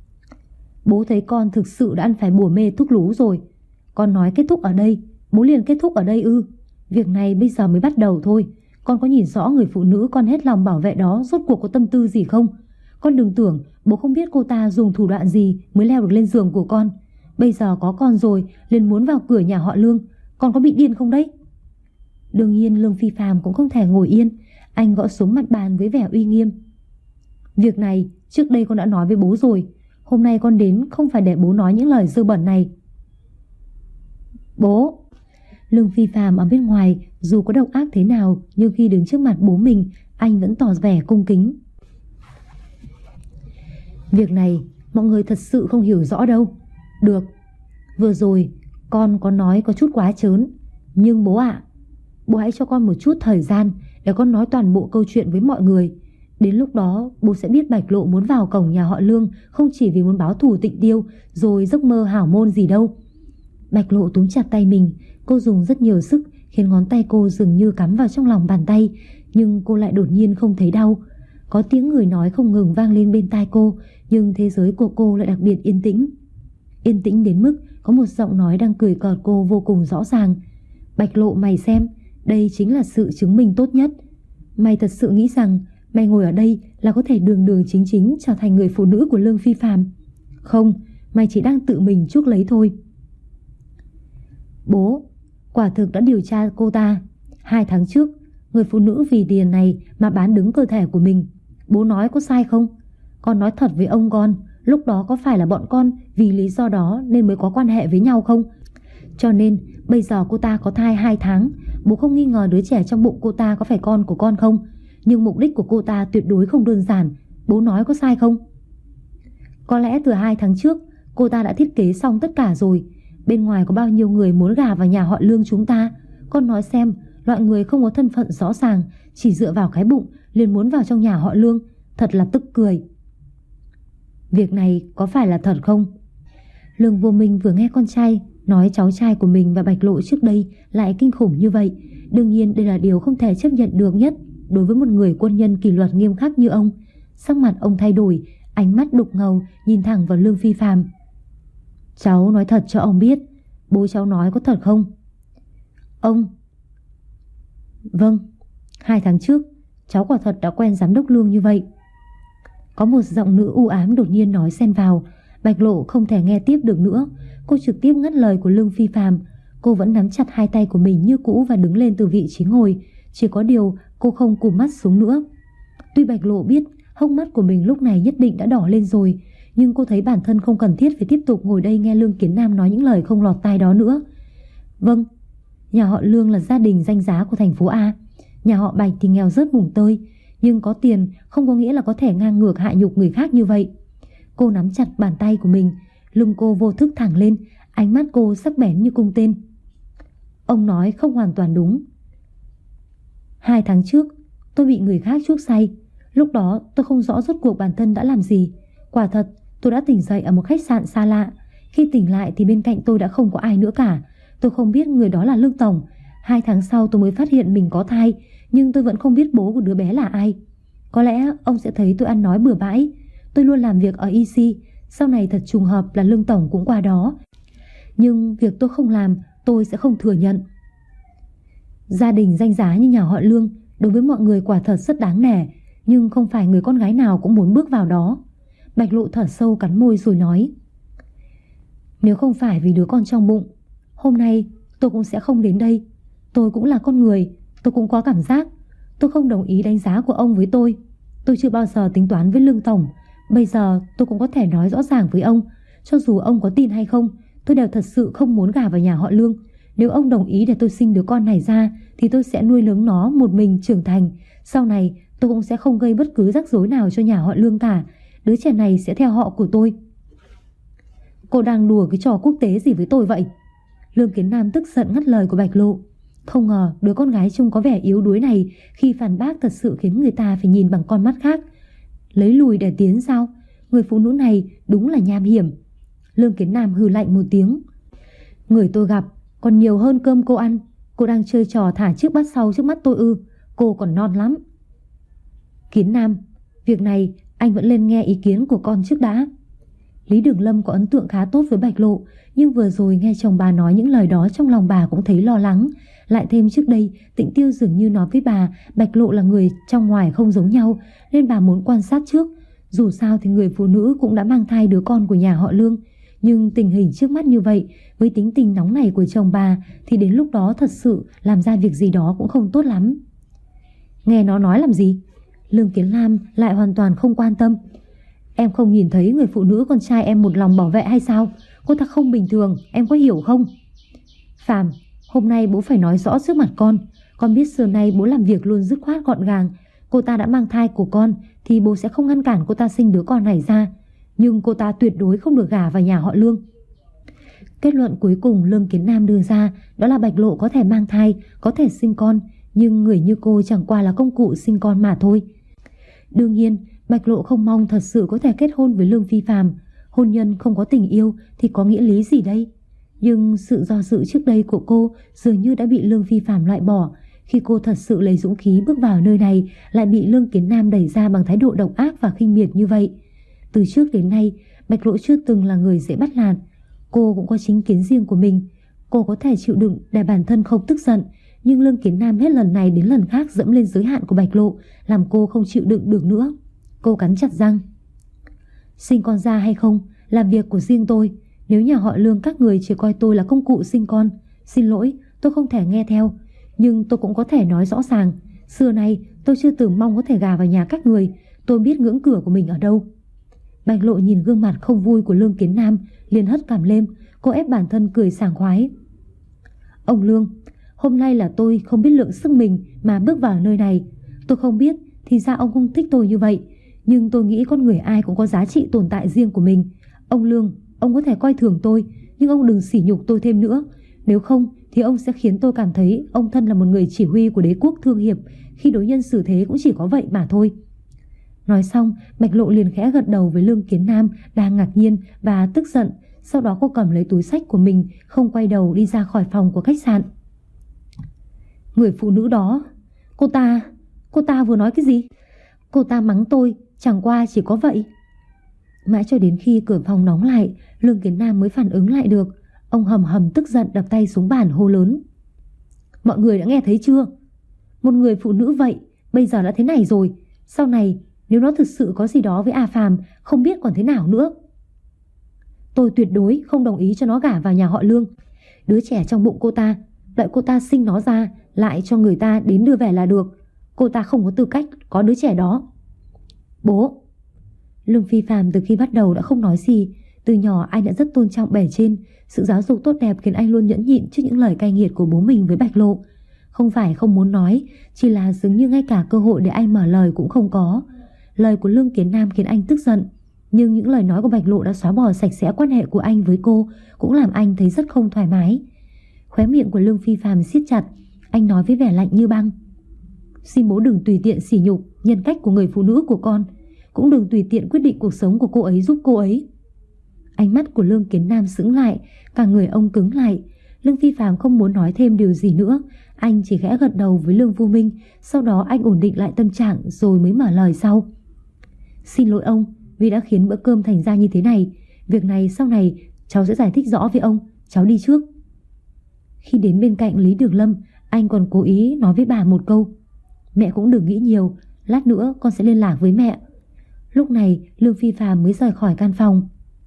Bố thấy con thực sự đã ăn phải bùa mê thuốc lú rồi. Con nói kết thúc ở đây, bố liền kết thúc ở đây ư? Việc này bây giờ mới bắt đầu thôi. Con có nhìn rõ người phụ nữ con hết lòng bảo vệ đó rốt cuộc có tâm tư gì không? Con đừng tưởng bố không biết cô ta dùng thủ đoạn gì mới leo được lên giường của con. Bây giờ có con rồi liền muốn vào cửa nhà họ Lương, con có bị điên không đấy? Đương nhiên Lương Phi Phàm cũng không thể ngồi yên. Anh gõ xuống mặt bàn với vẻ uy nghiêm. Việc này trước đây con đã nói với bố rồi. Hôm nay con đến không phải để bố nói những lời dơ bẩn này. Bố! Lương Phi Phàm ở bên ngoài dù có độc ác thế nào, nhưng khi đứng trước mặt bố mình, anh vẫn tỏ vẻ cung kính. Việc này mọi người thật sự không hiểu rõ đâu. Được, vừa rồi con có nói có chút quá trớn, nhưng bố ạ, bố hãy cho con một chút thời gian để con nói toàn bộ câu chuyện với mọi người. Đến lúc đó bố sẽ biết Bạch Lộ muốn vào cổng nhà họ Lương không chỉ vì muốn báo thù Tịnh Tiêu rồi giấc mơ hảo môn gì đâu. Bạch Lộ túm chặt tay mình. Cô dùng rất nhiều sức khiến ngón tay cô dường như cắm vào trong lòng bàn tay, nhưng cô lại đột nhiên không thấy đau. Có tiếng người nói không ngừng vang lên bên tai cô, nhưng thế giới của cô lại đặc biệt yên tĩnh. Yên tĩnh đến mức có một giọng nói đang cười cợt cô vô cùng rõ ràng. Bạch Lộ, mày xem, đây chính là sự chứng minh tốt nhất. Mày thật sự nghĩ rằng mày ngồi ở đây là có thể đường đường chính chính trở thành người phụ nữ của Lương Phi Phàm? Không, mày chỉ đang tự mình chuốc lấy thôi. Bố, quả thực đã điều tra cô ta. 2 tháng trước, người phụ nữ vì tiền này mà bán đứng cơ thể của mình. Bố nói có sai không? Con nói thật với ông con, lúc đó có phải là bọn con vì lý do đó nên mới có quan hệ với nhau không? Cho nên bây giờ cô ta có thai 2 tháng, bố không nghi ngờ đứa trẻ trong bụng cô ta có phải con của con không. Nhưng mục đích của cô ta tuyệt đối không đơn giản. Bố nói có sai không? Có lẽ từ 2 tháng trước cô ta đã thiết kế xong tất cả rồi. Bên ngoài có bao nhiêu người muốn gả vào nhà họ Lương chúng ta. Con nói xem, loại người không có thân phận rõ ràng, chỉ dựa vào cái bụng liền muốn vào trong nhà họ Lương, thật là tức cười. Việc này có phải là thật không? Lương Vô Minh vừa nghe con trai nói cháu trai của mình và Bạch Lộ trước đây lại kinh khủng như vậy, đương nhiên đây là điều không thể chấp nhận được nhất đối với một người quân nhân kỷ luật nghiêm khắc như ông. Sắc mặt ông thay đổi, ánh mắt đục ngầu nhìn thẳng vào Lương Phi Phàm. Cháu nói thật cho ông biết, bố cháu nói có thật không? Ông... Vâng, 2 tháng trước cháu quả thật đã quen giám đốc Lương như vậy. Có một giọng nữ u ám đột nhiên nói xen vào. Bạch Lộ không thể nghe tiếp được nữa, cô trực tiếp ngắt lời của Lương Phi Phàm. Cô vẫn nắm chặt hai tay của mình như cũ và đứng lên từ vị trí ngồi, chỉ có điều cô không cụp mắt xuống nữa. Tuy Bạch Lộ biết hốc mắt của mình lúc này nhất định đã đỏ lên rồi, nhưng cô thấy bản thân không cần thiết phải tiếp tục ngồi đây nghe Lương Kiến Nam nói những lời không lọt tai đó nữa. Vâng, nhà họ Lương là gia đình danh giá của thành phố A. Nhà họ Bạch thì nghèo rớt mùng tơi, nhưng có tiền không có nghĩa là có thể ngang ngược hạ nhục người khác như vậy. Cô nắm chặt bàn tay của mình, lưng cô vô thức thẳng lên, ánh mắt cô sắc bén như cung tên. Ông nói không hoàn toàn đúng. 2 tháng trước tôi bị người khác chuốc say. Lúc đó tôi không rõ rốt cuộc bản thân đã làm gì. Quả thật tôi đã tỉnh dậy ở một khách sạn xa lạ. Khi tỉnh lại thì bên cạnh tôi đã không có ai nữa cả. Tôi không biết người đó là Lương Tổng. 2 tháng sau tôi mới phát hiện mình có thai, nhưng tôi vẫn không biết bố của đứa bé là ai. Có lẽ ông sẽ thấy tôi ăn nói bừa bãi. Tôi luôn làm việc ở EC, sau này thật trùng hợp là Lương Tổng cũng qua đó. Nhưng việc tôi không làm, tôi sẽ không thừa nhận. Gia đình danh giá như nhà họ Lương đối với mọi người quả thật rất đáng nể, nhưng không phải người con gái nào cũng muốn bước vào đó. Bạch Lộ thở sâu cắn môi rồi nói: Nếu không phải vì đứa con trong bụng, hôm nay tôi cũng sẽ không đến đây. Tôi cũng là con người, tôi cũng có cảm giác. Tôi không đồng ý đánh giá của ông với tôi. Tôi chưa bao giờ tính toán với Lương Tổng. Bây giờ tôi cũng có thể nói rõ ràng với ông, cho dù ông có tin hay không, tôi đều thật sự không muốn gả vào nhà họ Lương. Nếu ông đồng ý để tôi sinh đứa con này ra thì tôi sẽ nuôi nấng nó một mình trưởng thành. Sau này tôi cũng sẽ không gây bất cứ rắc rối nào cho nhà họ Lương cả. Đứa trẻ này sẽ theo họ của tôi. Cô đang đùa cái trò quốc tế gì với tôi vậy? Lương Kiến Nam tức giận ngắt lời của Bạch Lộ. Không ngờ đứa con gái trông có vẻ yếu đuối này khi phản bác thật sự khiến người ta phải nhìn bằng con mắt khác. Lấy lùi để tiến sao? Người phụ nữ này đúng là nham hiểm. Lương Kiến Nam hừ lạnh một tiếng. Người tôi gặp còn nhiều hơn cơm cô ăn. Cô đang chơi trò thả trước bắt sau trước mắt tôi ư? Cô còn non lắm. Kiến Nam, việc này anh vẫn lên nghe ý kiến của con trước đã. Lý Đường Lâm có ấn tượng khá tốt với Bạch Lộ, nhưng vừa rồi nghe chồng bà nói những lời đó trong lòng bà cũng thấy lo lắng. Lại thêm trước đây Tịnh Tiêu dường như nói với bà Bạch Lộ là người trong ngoài không giống nhau, nên bà muốn quan sát trước. Dù sao thì người phụ nữ cũng đã mang thai đứa con của nhà họ Lương. Nhưng tình hình trước mắt như vậy, với tính tình nóng này của chồng bà, thì đến lúc đó thật sự làm ra việc gì đó cũng không tốt lắm. Nghe nó nói làm gì? Lương Kiến Lam lại hoàn toàn không quan tâm. Em không nhìn thấy người phụ nữ con trai em một lòng bảo vệ hay sao? Cô ta không bình thường, em có hiểu không? Phàm, hôm nay bố phải nói rõ trước mặt con. Con biết xưa nay bố làm việc luôn dứt khoát gọn gàng. Cô ta đã mang thai của con thì bố sẽ không ngăn cản cô ta sinh đứa con này ra. Nhưng cô ta tuyệt đối không được gả vào nhà họ Lương. Kết luận cuối cùng Lương Kiến Nam đưa ra đó là Bạch Lộ có thể mang thai, có thể sinh con, nhưng người như cô chẳng qua là công cụ sinh con mà thôi. Đương nhiên Bạch Lộ không mong thật sự có thể kết hôn với Lương Phi Phàm. Hôn nhân không có tình yêu thì có nghĩa lý gì đây? Nhưng sự do dự trước đây của cô dường như đã bị Lương Phi Phàm loại bỏ. Khi cô thật sự lấy dũng khí bước vào nơi này, lại bị Lương Kiến Nam đẩy ra bằng thái độ độc ác và khinh miệt như vậy. Từ trước đến nay Bạch Lộ chưa từng là người dễ bắt nạt. Cô cũng có chính kiến riêng của mình. Cô có thể chịu đựng để bản thân không tức giận, nhưng Lương Kiến Nam hết lần này đến lần khác dẫm lên giới hạn của Bạch Lộ, làm cô không chịu đựng được nữa. Cô cắn chặt răng. Sinh con ra hay không là việc của riêng tôi. Nếu nhà họ Lương các người chỉ coi tôi là công cụ sinh con, xin lỗi, tôi không thể nghe theo. Nhưng tôi cũng có thể nói rõ ràng, xưa nay tôi chưa từng mong có thể gả vào nhà các người. Tôi biết ngưỡng cửa của mình ở đâu. Bạch Lộ nhìn gương mặt không vui của Lương Kiến Nam, liền hất cằm lên. Cô ép bản thân cười sảng khoái. Ông Lương, hôm nay là tôi không biết lượng sức mình mà bước vào nơi này. Tôi không biết thì ra ông không thích tôi như vậy, nhưng tôi nghĩ con người ai cũng có giá trị tồn tại riêng của mình. Ông Lương, ông có thể coi thường tôi, Nhưng ông đừng sỉ nhục tôi thêm nữa. Nếu không thì ông sẽ khiến tôi cảm thấy ông thân là một người chỉ huy của đế quốc Thương Hiệp, khi đối nhân xử thế cũng chỉ có vậy mà thôi. Nói xong, Bạch Lộ liền khẽ gật đầu với Lương Kiến Nam đang ngạc nhiên và tức giận. Sau đó cô cầm lấy túi xách của mình, không quay đầu đi ra khỏi phòng của khách sạn. Người phụ nữ đó, cô ta vừa nói cái gì? Cô ta mắng tôi, chẳng qua chỉ có vậy. Mãi cho đến khi cửa phòng đóng lại, Lương Kiến Nam mới phản ứng lại được. Ông hầm hầm tức giận đập tay xuống bàn hô lớn. Mọi người đã nghe thấy chưa? Một người phụ nữ vậy, bây giờ đã thế này rồi. Sau này, nếu nó thực sự có gì đó với A Phàm, không biết còn thế nào nữa. Tôi tuyệt đối không đồng ý cho nó gả vào nhà họ Lương. Đứa trẻ trong bụng cô ta, đợi cô ta sinh nó ra, lại cho người ta đến đưa về là được. Cô ta không có tư cách có đứa trẻ đó. Bố! Lương Phi Phàm từ khi bắt đầu đã không nói gì. Từ nhỏ anh đã rất tôn trọng bề trên. Sự giáo dục tốt đẹp khiến anh luôn nhẫn nhịn trước những lời cay nghiệt của bố mình với Bạch Lộ. Không phải không muốn nói, chỉ là dường như ngay cả cơ hội để anh mở lời cũng không có. Lời của Lương Kiến Nam khiến anh tức giận, nhưng những lời nói của Bạch Lộ đã xóa bỏ sạch sẽ quan hệ của anh với cô, cũng làm anh thấy rất không thoải mái. Khóe miệng của Lương Phi Phàm siết chặt, anh nói với vẻ lạnh như băng. Xin bố đừng tùy tiện sỉ nhục nhân cách của người phụ nữ của con, cũng đừng tùy tiện quyết định cuộc sống của cô ấy giúp cô ấy. Ánh mắt của Lương Kiến Nam sững lại, cả người ông cứng lại. Lương Phi Phàm không muốn nói thêm điều gì nữa, anh chỉ khẽ gật đầu với Lương Vô Minh. Sau đó anh ổn định lại tâm trạng rồi mới mở lời sau. Xin lỗi ông vì đã khiến bữa cơm thành ra như thế này. Việc này sau này cháu sẽ giải thích rõ với ông. Cháu đi trước. Khi đến bên cạnh Lý Đường Lâm, anh còn cố ý nói với bà một câu. Mẹ cũng đừng nghĩ nhiều, lát nữa con sẽ liên lạc với mẹ. Lúc này Lương Phi Phàm mới rời khỏi căn phòng.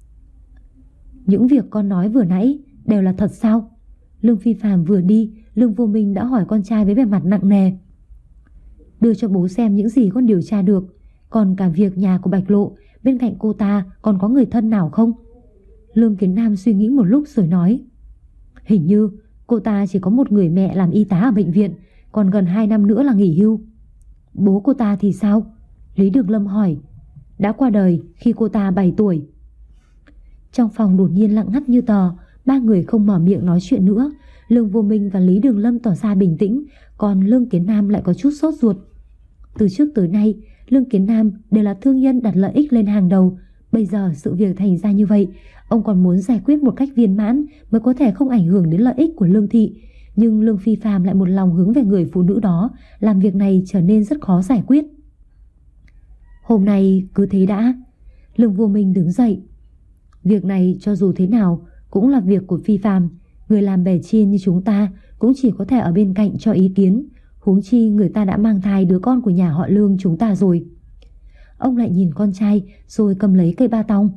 Những việc con nói vừa nãy đều là thật sao? Lương Phi Phàm vừa đi, Lương Vô Minh đã hỏi con trai với vẻ mặt nặng nề. Đưa cho bố xem những gì con điều tra được. Còn cả việc nhà của Bạch Lộ, bên cạnh cô ta còn có người thân nào không? Lương Kiến Nam suy nghĩ một lúc rồi nói. Hình như cô ta chỉ có một người mẹ làm y tá ở bệnh viện, còn gần 2 năm nữa là nghỉ hưu. Bố cô ta thì sao? Lý Đường Lâm hỏi. Đã qua đời khi cô ta 7 tuổi. Trong phòng đột nhiên lặng ngắt như tờ. Ba người không mở miệng nói chuyện nữa. Lương Vô Minh và Lý Đường Lâm tỏ ra bình tĩnh, còn Lương Kiến Nam lại có chút sốt ruột. Từ trước tới nay, Lương Kiến Nam đều là thương nhân đặt lợi ích lên hàng đầu. Bây giờ sự việc thành ra như vậy, ông còn muốn giải quyết một cách viên mãn mới có thể không ảnh hưởng đến lợi ích của Lương thị. Nhưng Lương Phi Phàm lại một lòng hướng về người phụ nữ đó, làm việc này trở nên rất khó giải quyết. Hôm nay cứ thế đã. Lương Vô Minh đứng dậy. Việc này cho dù thế nào cũng là việc của Phi Phàm. Người làm bề trên như chúng ta cũng chỉ có thể ở bên cạnh cho ý kiến. Huống chi người ta đã mang thai đứa con của nhà họ Lương chúng ta rồi. Ông lại nhìn con trai rồi cầm lấy cây ba tong.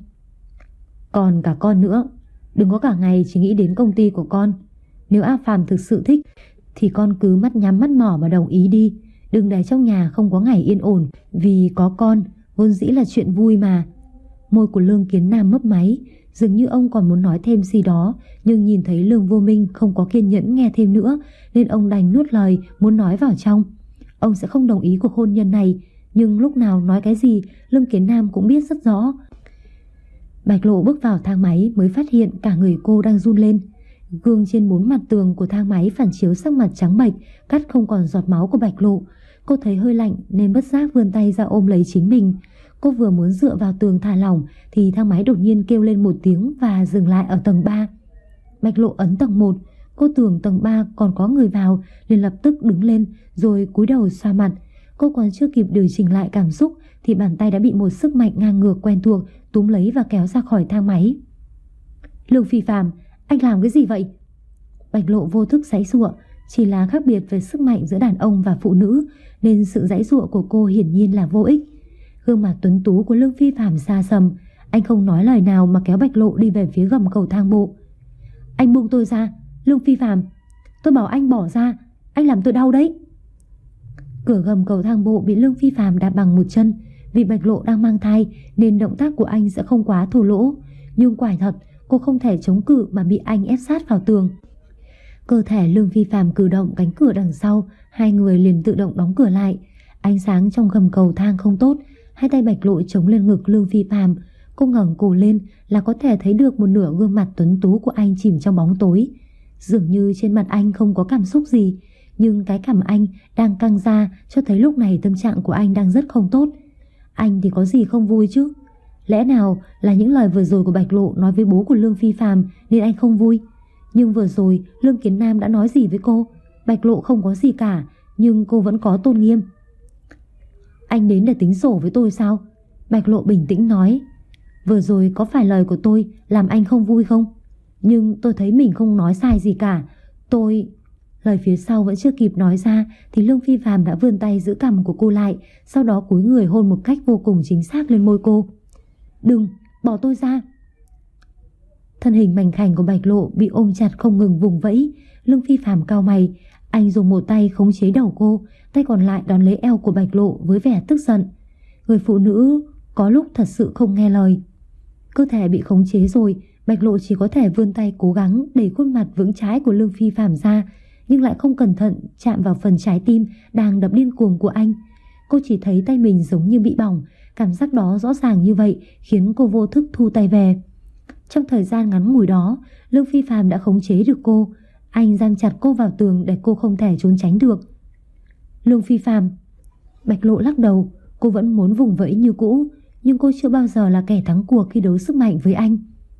Còn cả con nữa, đừng có cả ngày chỉ nghĩ đến công ty của con. Nếu A Phàm thực sự thích thì con cứ mắt nhắm mắt mở mà đồng ý đi. Đừng để trong nhà không có ngày yên ổn. Vì có con vốn dĩ là chuyện vui mà. Môi của Lương Kiến Nam mấp máy, dường như ông còn muốn nói thêm gì đó, nhưng nhìn thấy Lương Vô Minh không có kiên nhẫn nghe thêm nữa, nên ông đành nuốt lời muốn nói vào trong. Ông sẽ không đồng ý cuộc hôn nhân này, nhưng lúc nào nói cái gì Lương Kiến Nam cũng biết rất rõ. Bạch Lộ bước vào thang máy mới phát hiện cả người cô đang run lên. Gương trên 4 mặt tường của thang máy phản chiếu sắc mặt trắng bệch, cắt không còn giọt máu của Bạch Lộ. Cô thấy hơi lạnh nên bất giác vươn tay ra ôm lấy chính mình. Cô vừa muốn dựa vào tường thả lỏng thì thang máy đột nhiên kêu lên một tiếng và dừng lại ở tầng 3. Bạch Lộ ấn tầng 1, cô tưởng tầng 3 còn có người vào liền lập tức đứng lên rồi cúi đầu xoa mặt. Cô còn chưa kịp điều chỉnh lại cảm xúc thì bàn tay đã bị một sức mạnh ngang ngược quen thuộc túm lấy và kéo ra khỏi thang máy. Lương Phi Phàm, anh làm cái gì vậy? Bạch Lộ vô thức giãy giụa, chỉ là khác biệt về sức mạnh giữa đàn ông và phụ nữ nên sự giãy giụa của cô hiển nhiên là vô ích. Gương mặt tuấn tú của Lương Phi Phàm xa sầm, anh không nói lời nào mà kéo Bạch Lộ đi về phía gầm cầu thang bộ. Anh buông tôi ra, Lương Phi Phàm, tôi bảo anh bỏ ra, anh làm tôi đau đấy. Cửa gầm cầu thang bộ bị Lương Phi Phàm đạp bằng một chân. Vì Bạch Lộ đang mang thai nên động tác của anh sẽ không quá thô lỗ, nhưng quả thật cô không thể chống cự mà bị anh ép sát vào tường. Cơ thể Lương Phi Phàm cử động cánh cửa đằng sau, hai người liền tự động đóng cửa lại. Ánh sáng trong gầm cầu thang không tốt, hai tay Bạch Lộ chống lên ngực Lương Phi Phàm. Cô ngẩng cổ lên là có thể thấy được một nửa gương mặt tuấn tú của anh chìm trong bóng tối. Dường như trên mặt anh không có cảm xúc gì, nhưng cái cằm anh đang căng ra cho thấy lúc này tâm trạng của anh đang rất không tốt. Anh thì có gì không vui chứ? Lẽ nào là những lời vừa rồi của Bạch Lộ nói với bố của Lương Phi Phàm nên anh không vui? Nhưng vừa rồi Lương Kiến Nam đã nói gì với cô? Bạch Lộ không có gì cả, nhưng cô vẫn có tôn nghiêm. Anh đến để tính sổ với tôi sao? Bạch Lộ bình tĩnh nói. Vừa rồi có phải lời của tôi làm anh không vui không? Nhưng tôi thấy mình không nói sai gì cả. Lời phía sau vẫn chưa kịp nói ra thì Lương Phi Phàm đã vươn tay giữ cằm của cô lại, sau đó cúi người hôn một cách vô cùng chính xác lên môi cô. Đừng, bỏ tôi ra. Thân hình mảnh khảnh của Bạch Lộ bị ôm chặt không ngừng vùng vẫy. Lương Phi Phàm cau mày, anh dùng một tay khống chế đầu cô, tay còn lại đón lấy eo của Bạch Lộ với vẻ tức giận. Người phụ nữ có lúc thật sự không nghe lời. Cơ thể bị khống chế rồi, Bạch Lộ chỉ có thể vươn tay cố gắng đẩy khuôn mặt vững chãi của Lương Phi Phàm ra, nhưng lại không cẩn thận chạm vào phần trái tim đang đập điên cuồng của anh. Cô chỉ thấy tay mình giống như bị bỏng, cảm giác đó rõ ràng như vậy khiến cô vô thức thu tay về. Trong thời gian ngắn ngủi đó, Lương Phi Phàm đã khống chế được cô. Anh giam chặt cô vào tường để cô không thể trốn tránh được. Lương Phi Phàm. Bạch Lộ lắc đầu, cô vẫn muốn vùng vẫy như cũ, nhưng cô chưa bao giờ là kẻ thắng cuộc khi đấu sức mạnh với anh.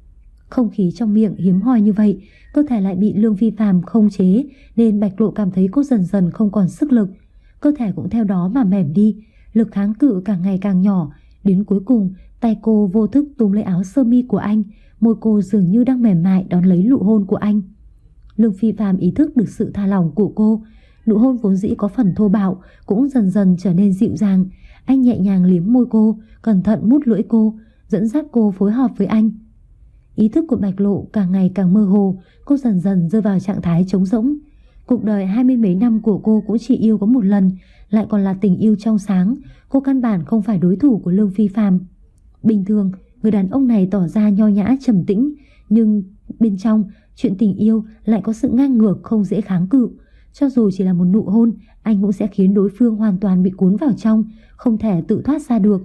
Không khí trong miệng hiếm hoi như vậy, cơ thể lại bị Lương Phi Phàm khống chế, nên Bạch Lộ cảm thấy cô dần dần không còn sức lực. Cơ thể cũng theo đó mà mềm đi, lực kháng cự càng ngày càng nhỏ. Đến cuối cùng, tay cô vô thức túm lấy áo sơ mi của anh, môi cô dường như đang mềm mại đón lấy nụ hôn của anh. Lương Phi Phàm ý thức được sự tha lỏng của cô, nụ hôn vốn dĩ có phần thô bạo cũng dần dần trở nên dịu dàng. Anh nhẹ nhàng liếm môi cô, cẩn thận mút lưỡi cô, dẫn dắt cô phối hợp với anh. Ý thức của Bạch Lộ càng ngày càng mơ hồ, cô dần dần rơi vào trạng thái trống rỗng. Cuộc đời 20 mấy năm của cô cũng chỉ yêu có một lần, lại còn là tình yêu trong sáng. Cô căn bản không phải đối thủ của Lương Phi Phàm. Bình thường, người đàn ông này tỏ ra nho nhã trầm tĩnh, nhưng bên trong chuyện tình yêu lại có sự ngang ngược không dễ kháng cự. Cho dù chỉ là một nụ hôn, anh cũng sẽ khiến đối phương hoàn toàn bị cuốn vào trong, không thể tự thoát ra được.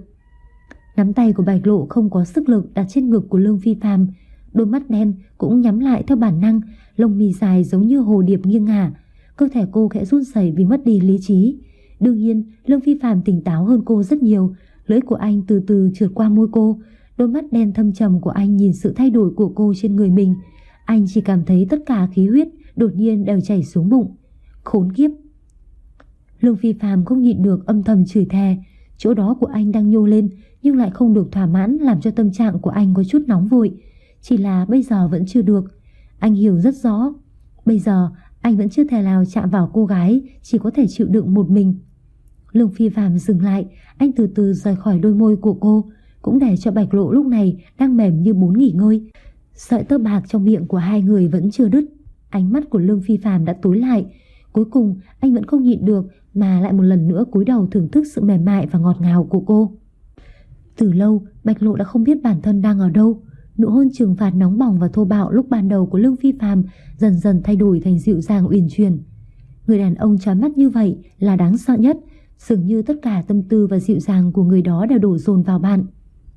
Nắm tay của Bạch Lộ không có sức lực đặt trên ngực của Lương Phi Phàm, đôi mắt đen cũng nhắm lại theo bản năng, lông mi dài giống như hồ điệp nghiêng ngả. Cơ thể cô khẽ run rẩy vì mất đi lý trí. Đương nhiên, Lương Phi Phàm tỉnh táo hơn cô rất nhiều. Lưỡi của anh từ từ trượt qua môi cô, đôi mắt đen thâm trầm của anh nhìn sự thay đổi của cô trên người mình. Anh chỉ cảm thấy tất cả khí huyết đột nhiên đều chảy xuống bụng. Khốn kiếp! Lương Phi Phàm không nhịn được âm thầm chửi thề. Chỗ đó của anh đang nhô lên nhưng lại không được thỏa mãn, làm cho tâm trạng của anh có chút nóng vội. Chỉ là bây giờ vẫn chưa được. Anh hiểu rất rõ. Bây giờ anh vẫn chưa thể nào chạm vào cô gái, chỉ có thể chịu đựng một mình. Lương Phi Phàm dừng lại, anh từ từ rời khỏi đôi môi của cô, cũng để cho Bạch Lộ lúc này đang mềm như bún nghỉ ngơi. Sợi tơ bạc trong miệng của hai người vẫn chưa đứt. Ánh mắt của Lương Phi Phàm đã tối lại. Cuối cùng anh vẫn không nhịn được mà lại một lần nữa cúi đầu thưởng thức sự mềm mại và ngọt ngào của cô. Từ lâu Bạch Lộ đã không biết bản thân đang ở đâu. Nụ hôn trừng phạt nóng bỏng và thô bạo lúc ban đầu của Lương Phi Phàm dần dần thay đổi thành dịu dàng uyển chuyển. Người đàn ông trói mắt như vậy là đáng sợ nhất, dường như tất cả tâm tư và dịu dàng của người đó đều đổ dồn vào bạn.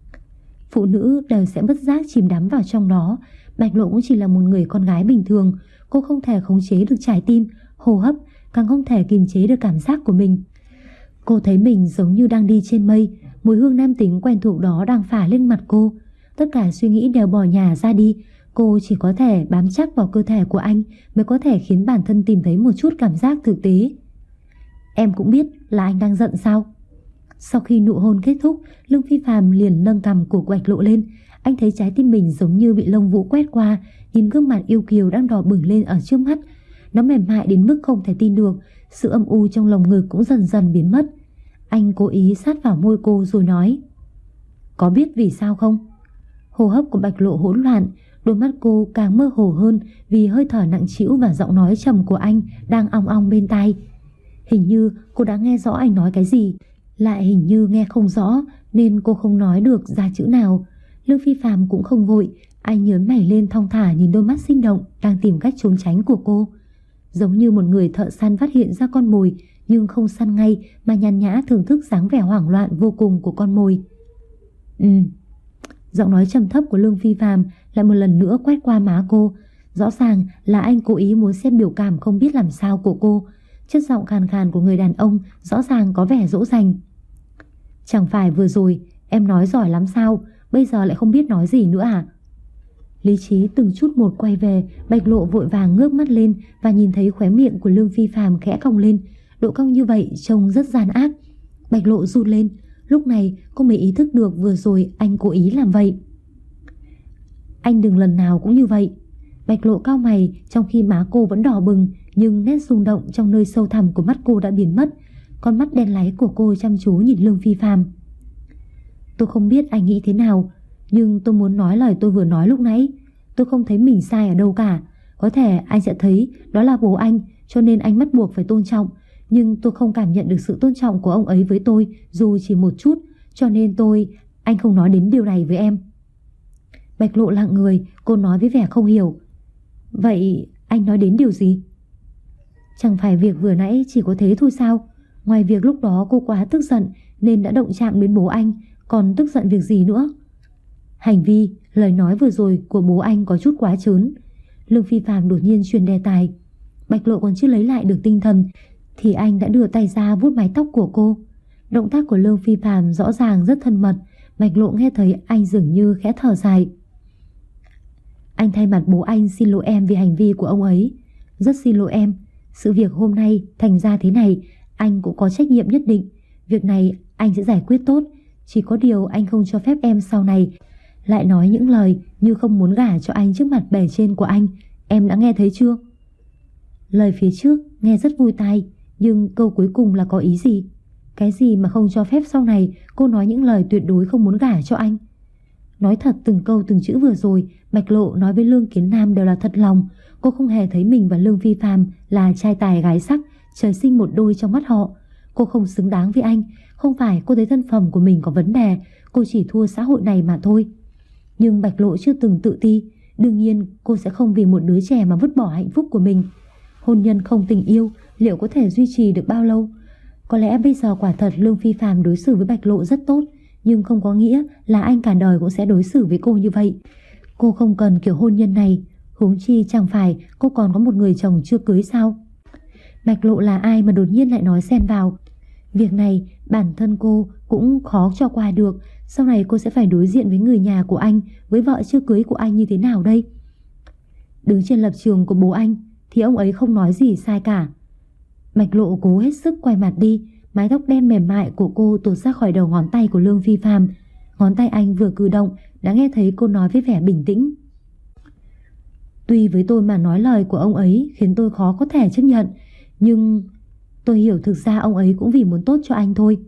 Phụ nữ đều sẽ bất giác chìm đắm vào trong đó. Bạch Lộ cũng chỉ là một người con gái bình thường. Cô không thể khống chế được trái tim, hô hấp, càng không thể kiềm chế được cảm giác của mình. Cô thấy mình giống như đang đi trên mây. Mùi hương nam tính quen thuộc đó đang phả lên mặt cô. Tất cả suy nghĩ đều bỏ nhà ra đi. Cô chỉ có thể bám chắc vào cơ thể của anh mới có thể khiến bản thân tìm thấy một chút cảm giác thực tế. Em cũng biết là anh đang giận sao? Sau khi nụ hôn kết thúc, Lương Phi Phàm liền nâng cằm của Bạch Lộ lên. Anh thấy trái tim mình giống như bị lông vũ quét qua, nhìn gương mặt yêu kiều đang đỏ bừng lên ở trước mắt. Nó mềm mại đến mức không thể tin được. Sự âm u trong lồng ngực cũng dần dần biến mất. Anh cố ý sát vào môi cô rồi nói: Có biết vì sao không? Hô hấp của Bạch Lộ hỗn loạn, đôi mắt cô càng mơ hồ hơn vì hơi thở nặng trĩu và giọng nói trầm của anh đang ong ong bên tai. Hình như cô đã nghe rõ anh nói cái gì, lại hình như nghe không rõ nên cô không nói được ra chữ nào. Lương Phi Phàm cũng không vội, anh nhớn mày lên thong thả nhìn đôi mắt sinh động đang tìm cách trốn tránh của cô. Giống như một người thợ săn phát hiện ra con mồi nhưng không săn ngay mà nhàn nhã thưởng thức dáng vẻ hoảng loạn vô cùng của con mồi. Giọng nói trầm thấp của Lương Phi Phạm lại một lần nữa quét qua má cô. Rõ ràng là anh cố ý muốn xem biểu cảm không biết làm sao của cô. Chất giọng khàn khàn của người đàn ông rõ ràng có vẻ dỗ dành. Chẳng phải vừa rồi em nói giỏi lắm sao, bây giờ lại không biết nói gì nữa à? Lý trí từng chút một quay về. Bạch Lộ vội vàng ngước mắt lên và nhìn thấy khóe miệng của Lương Phi Phạm khẽ cong lên. Độ cong như vậy trông rất gian ác. Bạch Lộ run lên. Lúc này cô mới ý thức được vừa rồi anh cố ý làm vậy. Anh đừng lần nào cũng như vậy. Bạch Lộ cau mày trong khi má cô vẫn đỏ bừng, nhưng nét rung động trong nơi sâu thẳm của mắt cô đã biến mất. Con mắt đen láy của cô chăm chú nhìn Lương Phi Phạm. Tôi không biết anh nghĩ thế nào, nhưng tôi muốn nói lời tôi vừa nói lúc nãy. Tôi không thấy mình sai ở đâu cả. Có thể anh sẽ thấy đó là bố anh, cho nên anh bắt buộc phải tôn trọng. Nhưng tôi không cảm nhận được sự tôn trọng của ông ấy với tôi, dù chỉ một chút. Cho nên anh không nói đến điều này với em. Bạch Lộ lặng người. Cô nói với vẻ không hiểu. Vậy anh nói đến điều gì? Chẳng phải việc vừa nãy chỉ có thế thôi sao? Ngoài việc lúc đó cô quá tức giận nên đã động chạm đến bố anh, còn tức giận việc gì nữa? Hành vi, lời nói vừa rồi của bố anh có chút quá trớn. Lương Phi Phạm đột nhiên chuyển đề tài. Bạch Lộ còn chưa lấy lại được tinh thần thì anh đã đưa tay ra vuốt mái tóc của cô. Động tác của Lương Phi Phạm rõ ràng rất thân mật. Bạch Lộ nghe thấy anh dường như khẽ thở dài. Anh thay mặt bố anh xin lỗi em vì hành vi của ông ấy. Rất xin lỗi em. Sự việc hôm nay thành ra thế này, anh cũng có trách nhiệm nhất định. Việc này anh sẽ giải quyết tốt. Chỉ có điều anh không cho phép em sau này lại nói những lời như không muốn gả cho anh trước mặt bề trên của anh. Em đã nghe thấy chưa? Lời phía trước nghe rất vui tai, nhưng câu cuối cùng là có ý gì? Cái gì mà không cho phép sau này cô nói những lời tuyệt đối không muốn gả cho anh? Nói thật, từng câu từng chữ vừa rồi Bạch Lộ nói với Lương Kiến Nam đều là thật lòng. Cô không hề thấy mình và Lương Phi Phạm là trai tài gái sắc, trời sinh một đôi trong mắt họ. Cô không xứng đáng với anh. Không phải cô thấy thân phận của mình có vấn đề, cô chỉ thua xã hội này mà thôi. Nhưng Bạch Lộ chưa từng tự ti. Đương nhiên cô sẽ không vì một đứa trẻ mà vứt bỏ hạnh phúc của mình. Hôn nhân không tình yêu liệu có thể duy trì được bao lâu? Có lẽ bây giờ quả thật Lương Phi Phạm đối xử với Bạch Lộ rất tốt, nhưng không có nghĩa là anh cả đời cũng sẽ đối xử với cô như vậy. Cô không cần kiểu hôn nhân này. Huống chi chẳng phải cô còn có một người chồng chưa cưới sao? Bạch Lộ là ai mà đột nhiên lại nói xen vào? Việc này bản thân cô cũng khó cho qua được. Sau này cô sẽ phải đối diện với người nhà của anh, với vợ chưa cưới của anh như thế nào đây? Đứng trên lập trường của bố anh thì ông ấy không nói gì sai cả. Bạch Lộ cố hết sức quay mặt đi. Mái tóc đen mềm mại của cô tuột ra khỏi đầu ngón tay của Lương Phi Phạm. Ngón tay anh vừa cử động đã nghe thấy cô nói với vẻ bình tĩnh. Tuy với tôi mà nói lời của ông ấy khiến tôi khó có thể chấp nhận, nhưng tôi hiểu thực ra ông ấy cũng vì muốn tốt cho anh thôi.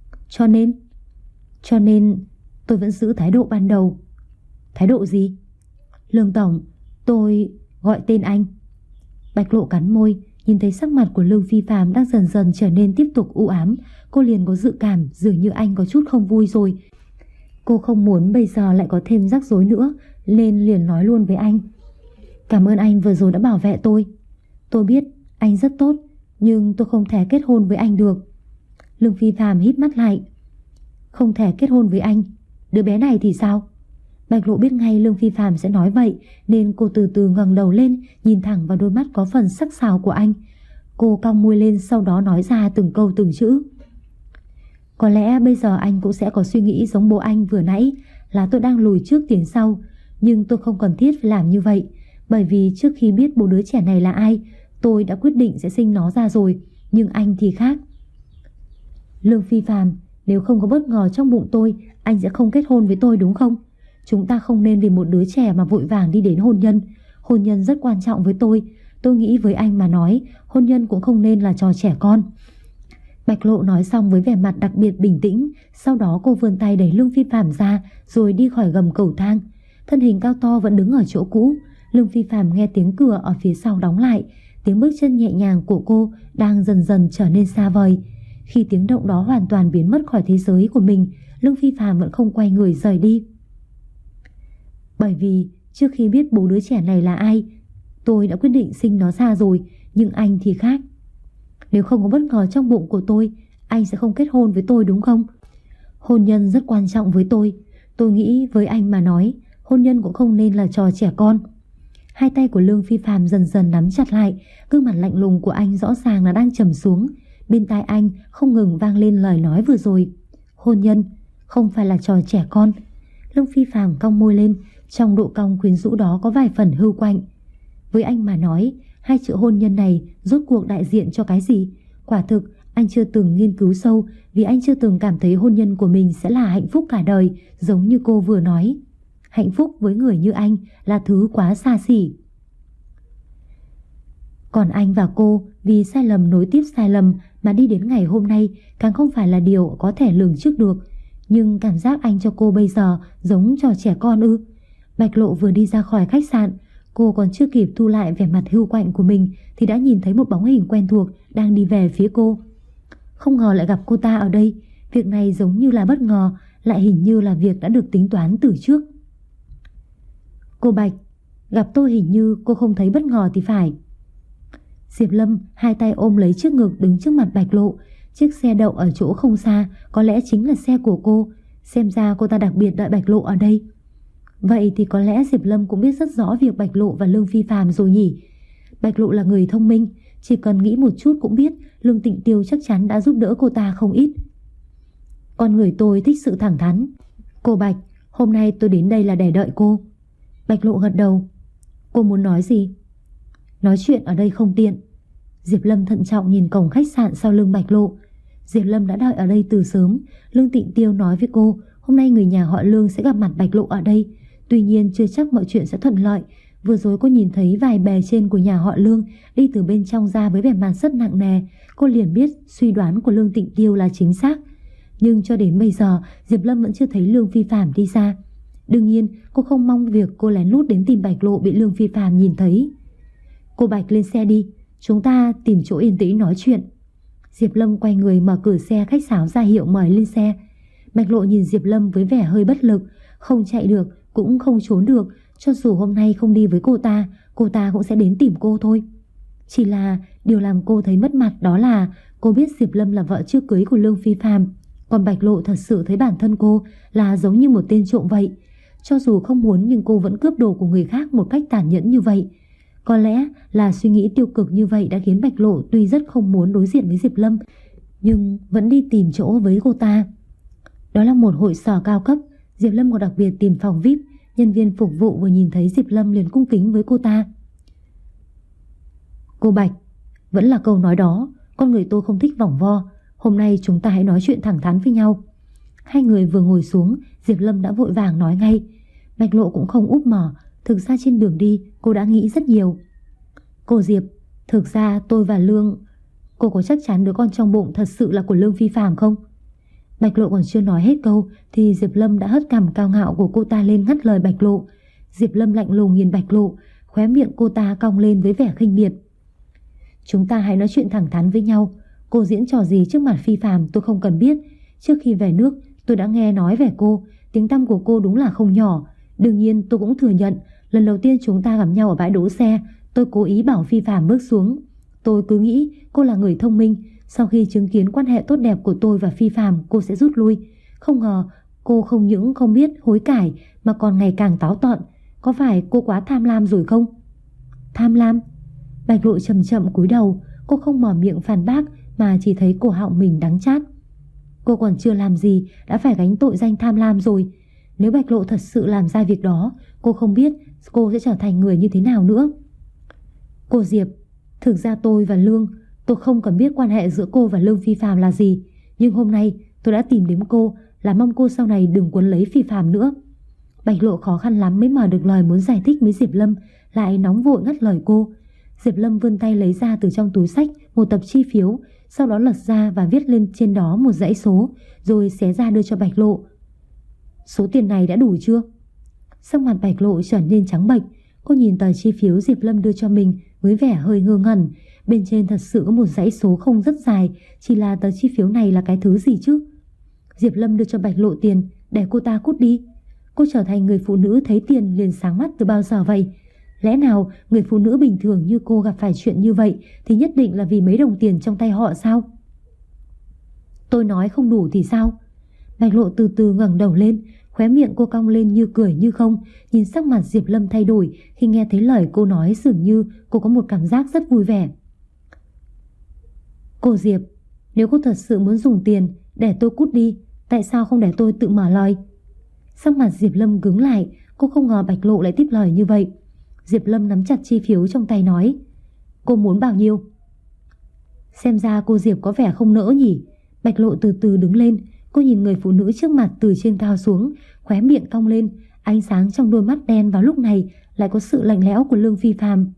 Cho nên tôi vẫn giữ thái độ ban đầu. Thái độ gì? Lương Tổng, tôi gọi tên anh. Bạch Lộ cắn môi. Nhìn thấy sắc mặt của Lương Phi Phạm đang dần dần trở nên tiếp tục u ám, cô liền có dự cảm dường như anh có chút không vui rồi. Cô không muốn bây giờ lại có thêm rắc rối nữa, nên liền nói luôn với anh. Cảm ơn anh vừa rồi đã bảo vệ tôi. Tôi biết anh rất tốt, nhưng tôi không thể kết hôn với anh được. Lương Phi Phạm híp mắt lại. Không thể kết hôn với anh? Đứa bé này thì sao? Bạch Lộ biết ngay Lương Phi Phạm sẽ nói vậy, nên cô từ từ ngẩng đầu lên, nhìn thẳng vào đôi mắt có phần sắc sảo của anh. Cô cong môi lên, sau đó nói ra từng câu từng chữ. Có lẽ bây giờ anh cũng sẽ có suy nghĩ giống bố anh vừa nãy, là tôi đang lùi trước tiến sau. Nhưng tôi không cần thiết phải làm như vậy, bởi vì trước khi biết bố đứa trẻ này là ai, tôi đã quyết định sẽ sinh nó ra rồi. Nhưng anh thì khác. Lương Phi Phạm, nếu không có bất ngờ trong bụng tôi, anh sẽ không kết hôn với tôi đúng không? Chúng ta không nên vì một đứa trẻ mà vội vàng đi đến hôn nhân. Hôn nhân rất quan trọng với tôi. Tôi nghĩ với anh mà nói, hôn nhân cũng không nên là trò trẻ con. Bạch Lộ nói xong với vẻ mặt đặc biệt bình tĩnh. Sau đó cô vươn tay đẩy Lương Phi Phạm ra, rồi đi khỏi gầm cầu thang. Thân hình cao to vẫn đứng ở chỗ cũ. Lương Phi Phạm nghe tiếng cửa ở phía sau đóng lại. Tiếng bước chân nhẹ nhàng của cô đang dần dần trở nên xa vời. Khi tiếng động đó hoàn toàn biến mất khỏi thế giới của mình, Lương Phi Phạm vẫn không quay người rời đi. Bởi vì trước khi biết bố đứa trẻ này là ai, tôi đã quyết định sinh nó ra rồi. Nhưng anh thì khác. Nếu không có bất ngờ trong bụng của tôi, anh sẽ không kết hôn với tôi đúng không? Hôn nhân rất quan trọng với tôi. Tôi nghĩ với anh mà nói, hôn nhân cũng không nên là trò trẻ con. Hai tay của Lương Phi Phạm dần dần nắm chặt lại, gương mặt lạnh lùng của anh rõ ràng là đang trầm xuống. Bên tai anh không ngừng vang lên lời nói vừa rồi. Hôn nhân không phải là trò trẻ con. Lương Phi Phạm cong môi lên, trong độ cong quyến rũ đó có vài phần hưu quạnh. Với anh mà nói, hai chữ hôn nhân này rốt cuộc đại diện cho cái gì? Quả thực anh chưa từng nghiên cứu sâu, vì anh chưa từng cảm thấy hôn nhân của mình sẽ là hạnh phúc cả đời, giống như cô vừa nói. Hạnh phúc với người như anh là thứ quá xa xỉ. Còn anh và cô vì sai lầm nối tiếp sai lầm mà đi đến ngày hôm nay càng không phải là điều có thể lường trước được. Nhưng cảm giác anh cho cô bây giờ giống trò trẻ con ư? Bạch Lộ vừa đi ra khỏi khách sạn, cô còn chưa kịp thu lại vẻ mặt hưu quạnh của mình thì đã nhìn thấy một bóng hình quen thuộc đang đi về phía cô. Không ngờ lại gặp cô ta ở đây. Việc này giống như là bất ngờ, lại hình như là việc đã được tính toán từ trước. Cô Bạch, gặp tôi hình như cô không thấy bất ngờ thì phải. Diệp Lâm hai tay ôm lấy trước ngực đứng trước mặt Bạch Lộ. Chiếc xe đậu ở chỗ không xa có lẽ chính là xe của cô. Xem ra cô ta đặc biệt đợi Bạch Lộ ở đây. Vậy thì có lẽ Diệp Lâm cũng biết rất rõ việc Bạch Lộ và Lương Phi Phạm rồi nhỉ. Bạch Lộ là người thông minh, chỉ cần nghĩ một chút cũng biết Lương Tịnh Tiêu chắc chắn đã giúp đỡ cô ta không ít. Con người tôi thích sự thẳng thắn. Cô Bạch, hôm nay tôi đến đây là để đợi cô. Bạch Lộ gật đầu. Cô muốn nói gì? Nói chuyện ở đây không tiện. Diệp Lâm thận trọng nhìn cổng khách sạn sau lưng Bạch Lộ. Diệp Lâm đã đợi ở đây từ sớm. Lương Tịnh Tiêu nói với cô hôm nay người nhà họ Lương sẽ gặp mặt Bạch Lộ ở đây. Tuy nhiên chưa chắc mọi chuyện sẽ thuận lợi. Vừa rồi cô nhìn thấy vài bề trên của nhà họ Lương đi từ bên trong ra với vẻ mặt rất nặng nề. Cô liền biết suy đoán của Lương Tịnh Tiêu là chính xác. Nhưng cho đến bây giờ Diệp Lâm vẫn chưa thấy Lương Phi Phạm đi ra. Đương nhiên cô không mong việc cô lén lút đến tìm Bạch Lộ bị Lương Phi Phạm nhìn thấy. Cô Bạch lên xe đi, chúng ta tìm chỗ yên tĩnh nói chuyện. Diệp Lâm quay người mở cửa xe khách sáo ra hiệu mời lên xe. Bạch Lộ nhìn Diệp Lâm với vẻ hơi bất lực. Không chạy được cũng không trốn được. Cho dù hôm nay không đi với cô ta cũng sẽ đến tìm cô thôi. Chỉ là điều làm cô thấy mất mặt đó là cô biết Diệp Lâm là vợ chưa cưới của Lương Phi Phạm. Còn Bạch Lộ thật sự thấy bản thân cô là giống như một tên trộm vậy. Cho dù không muốn nhưng cô vẫn cướp đồ của người khác một cách tàn nhẫn như vậy. Có lẽ là suy nghĩ tiêu cực như vậy đã khiến Bạch Lộ tuy rất không muốn đối diện với Diệp Lâm nhưng vẫn đi tìm chỗ với cô ta. Đó là một hội sở cao cấp. Diệp Lâm còn đặc biệt tìm phòng VIP. Nhân viên phục vụ vừa nhìn thấy Diệp Lâm liền cung kính với cô ta. Cô Bạch, vẫn là câu nói đó, con người tôi không thích vòng vo. Hôm nay chúng ta hãy nói chuyện thẳng thắn với nhau. Hai người vừa ngồi xuống, Diệp Lâm đã vội vàng nói ngay. Bạch Lộ cũng không úp mở. Thực ra trên đường đi cô đã nghĩ rất nhiều. Cô Diệp, thực ra tôi và Lương, cô có chắc chắn đứa con trong bụng thật sự là của Lương Phi Phạm không? Bạch Lộ còn chưa nói hết câu thì Diệp Lâm đã hất cằm cao ngạo của cô ta lên ngắt lời Bạch Lộ. Diệp Lâm lạnh lùng nhìn Bạch Lộ, khóe miệng cô ta cong lên với vẻ khinh miệt. Chúng ta hãy nói chuyện thẳng thắn với nhau. Cô diễn trò gì trước mặt Phi Phạm tôi không cần biết. Trước khi về nước tôi đã nghe nói về cô. Tiếng tăm của cô đúng là không nhỏ. Đương nhiên tôi cũng thừa nhận lần đầu tiên chúng ta gặp nhau ở bãi đỗ xe tôi cố ý bảo Phi Phạm bước xuống. Tôi cứ nghĩ cô là người thông minh. Sau khi chứng kiến quan hệ tốt đẹp của tôi và Phi Phạm cô sẽ rút lui. Không ngờ cô không những không biết hối cải mà còn ngày càng táo tợn. Có phải cô quá tham lam rồi không? Tham lam? Bạch Lộ chậm chậm cúi đầu. Cô không mở miệng phản bác mà chỉ thấy cổ họng mình đắng chát. Cô còn chưa làm gì đã phải gánh tội danh tham lam rồi. Nếu Bạch Lộ thật sự làm ra việc đó, cô không biết cô sẽ trở thành người như thế nào nữa. Cô Diệp, thực ra tôi và Lương, tôi không cần biết quan hệ giữa cô và Lương Phi Phạm là gì. Nhưng hôm nay tôi đã tìm đến cô là mong cô sau này đừng quấn lấy Phi Phạm nữa. Bạch Lộ khó khăn lắm mới mở được lời muốn giải thích với Diệp Lâm, lại nóng vội ngắt lời cô. Diệp Lâm vươn tay lấy ra từ trong túi xách một tập chi phiếu, sau đó lật ra và viết lên trên đó một dãy số, rồi xé ra đưa cho Bạch Lộ. Số tiền này đã đủ chưa? Sắc mặt Bạch Lộ trở nên trắng bệch. Cô nhìn tờ chi phiếu Diệp Lâm đưa cho mình với vẻ hơi ngơ ngẩn. Bên trên thật sự có một dãy số không rất dài. Chỉ là tờ chi phiếu này là cái thứ gì chứ? Diệp Lâm đưa cho Bạch Lộ tiền để cô ta cút đi. Cô trở thành người phụ nữ thấy tiền liền sáng mắt từ bao giờ vậy? Lẽ nào người phụ nữ bình thường như cô gặp phải chuyện như vậy thì nhất định là vì mấy đồng tiền trong tay họ sao? Tôi nói không đủ thì sao? Bạch Lộ từ từ ngẩng đầu lên, Khóe miệng cô cong lên như cười như không. Nhìn sắc mặt Diệp Lâm thay đổi khi nghe thấy lời cô nói, dường như cô có một cảm giác rất vui vẻ. Cô Diệp, nếu cô thật sự muốn dùng tiền để tôi cút đi, tại sao không để tôi tự mở lời? Sắc mặt Diệp Lâm cứng lại. Cô không ngờ Bạch Lộ lại tiếp lời như vậy. Diệp Lâm nắm chặt chi phiếu trong tay nói, cô muốn bao nhiêu? Xem ra cô Diệp có vẻ không nỡ nhỉ. Bạch Lộ từ từ đứng lên. Cô nhìn người phụ nữ trước mặt từ trên cao xuống, khóe miệng cong lên. Ánh sáng trong đôi mắt đen vào lúc này lại có sự lạnh lẽo của Lương Phi Phàm.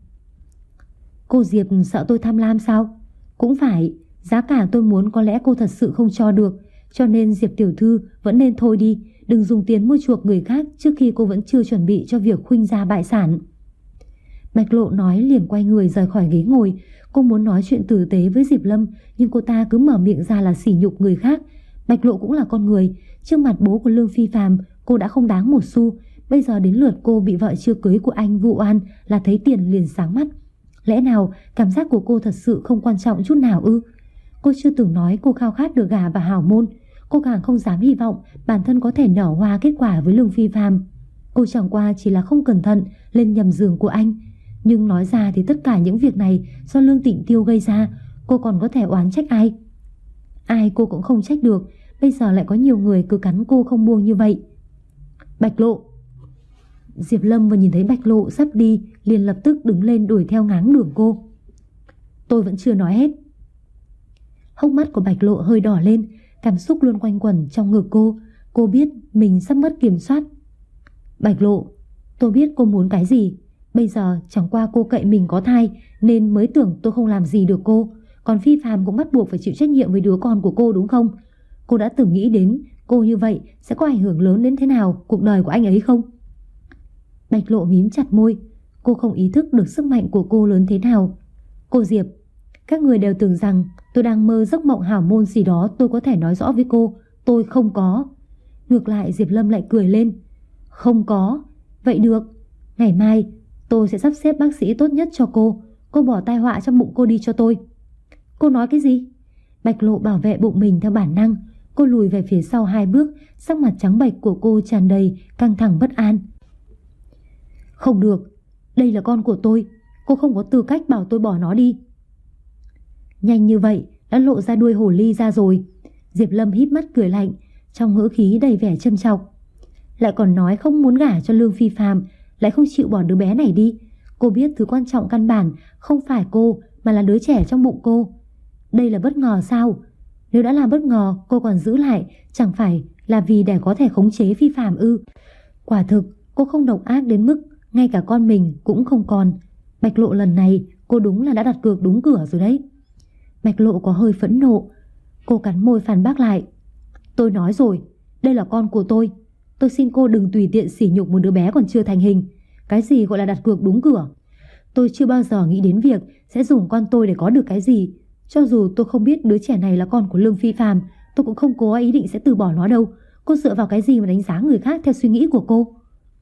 Cô Diệp sợ tôi tham lam sao? Cũng phải, giá cả tôi muốn có lẽ cô thật sự không cho được, cho nên Diệp tiểu thư vẫn nên thôi đi. Đừng dùng tiền mua chuộc người khác trước khi cô vẫn chưa chuẩn bị cho việc khuynh gia bại sản. Bạch Lộ nói liền quay người rời khỏi ghế ngồi. Cô muốn nói chuyện tử tế với Diệp Lâm, nhưng cô ta cứ mở miệng ra là sỉ nhục người khác. Bạch Lộ cũng là con người, trước mặt bố của Lương Phi Phàm cô đã không đáng một xu. Bây giờ đến lượt cô bị vợ chưa cưới của anh vu oan là thấy tiền liền sáng mắt. Lẽ nào cảm giác của cô thật sự không quan trọng chút nào ư? Cô chưa từng nói cô khao khát được gả vào hào môn. Cô càng không dám hy vọng bản thân có thể nở hoa kết quả với Lương Phi Phàm. Cô chẳng qua chỉ là không cẩn thận lên nhầm giường của anh. Nhưng nói ra thì tất cả những việc này do Lương Tịnh Tiêu gây ra. Cô còn có thể oán trách ai? Ai cô cũng không trách được. Bây giờ lại có nhiều người cứ cắn cô không buông như vậy. Bạch Lộ. Diệp Lâm vừa nhìn thấy Bạch Lộ sắp đi liền lập tức đứng lên đuổi theo ngáng đường cô. Tôi vẫn chưa nói hết. Hốc mắt của Bạch Lộ hơi đỏ lên, cảm xúc luôn quanh quẩn trong ngực cô. Cô biết mình sắp mất kiểm soát. Bạch Lộ, tôi biết cô muốn cái gì. Bây giờ chẳng qua cô cậy mình có thai nên mới tưởng tôi không làm gì được cô. Còn Phi Phàm cũng bắt buộc phải chịu trách nhiệm với đứa con của cô đúng không? Cô đã từng nghĩ đến cô như vậy sẽ có ảnh hưởng lớn đến thế nào cuộc đời của anh ấy không? Bạch Lộ mím chặt môi. Cô không ý thức được sức mạnh của cô lớn thế nào. Cô Diệp, các người đều tưởng rằng tôi đang mơ giấc mộng hảo môn gì đó. Tôi có thể nói rõ với cô, tôi không có. Ngược lại Diệp Lâm lại cười lên. Không có? Vậy được, ngày mai tôi sẽ sắp xếp bác sĩ tốt nhất cho cô. Cô bỏ tai họa trong bụng cô đi cho tôi. Cô nói cái gì? Bạch Lộ bảo vệ bụng mình theo bản năng. Cô lùi về phía sau 2 bước. Sắc mặt trắng bệch của cô tràn đầy căng thẳng bất an. Không được, đây là con của tôi. Cô không có tư cách bảo tôi bỏ nó đi. Nhanh như vậy đã lộ ra đuôi hồ ly ra rồi. Diệp Lâm híp mắt cười lạnh, trong ngữ khí đầy vẻ châm chọc. Lại còn nói không muốn gả cho Lương Phi Phàm, lại không chịu bỏ đứa bé này đi. Cô biết thứ quan trọng căn bản không phải cô mà là đứa trẻ trong bụng cô. Đây là bất ngờ sao? Nếu đã là bất ngờ cô còn giữ lại, chẳng phải là vì để có thể khống chế Phi Phàm ư? Quả thực cô không độc ác đến mức ngay cả con mình cũng không còn. Bạch Lộ lần này cô đúng là đã đặt cược đúng cửa rồi đấy. Bạch Lộ có hơi phẫn nộ. Cô cắn môi phản bác lại. Tôi nói rồi, đây là con của tôi. Tôi xin cô đừng tùy tiện sỉ nhục một đứa bé còn chưa thành hình. Cái gì gọi là đặt cược đúng cửa? Tôi chưa bao giờ nghĩ đến việc sẽ dùng con tôi để có được cái gì. Cho dù tôi không biết đứa trẻ này là con của Lương Phi Phàm, tôi cũng không có ý định sẽ từ bỏ nó đâu. Cô dựa vào cái gì mà đánh giá người khác theo suy nghĩ của cô?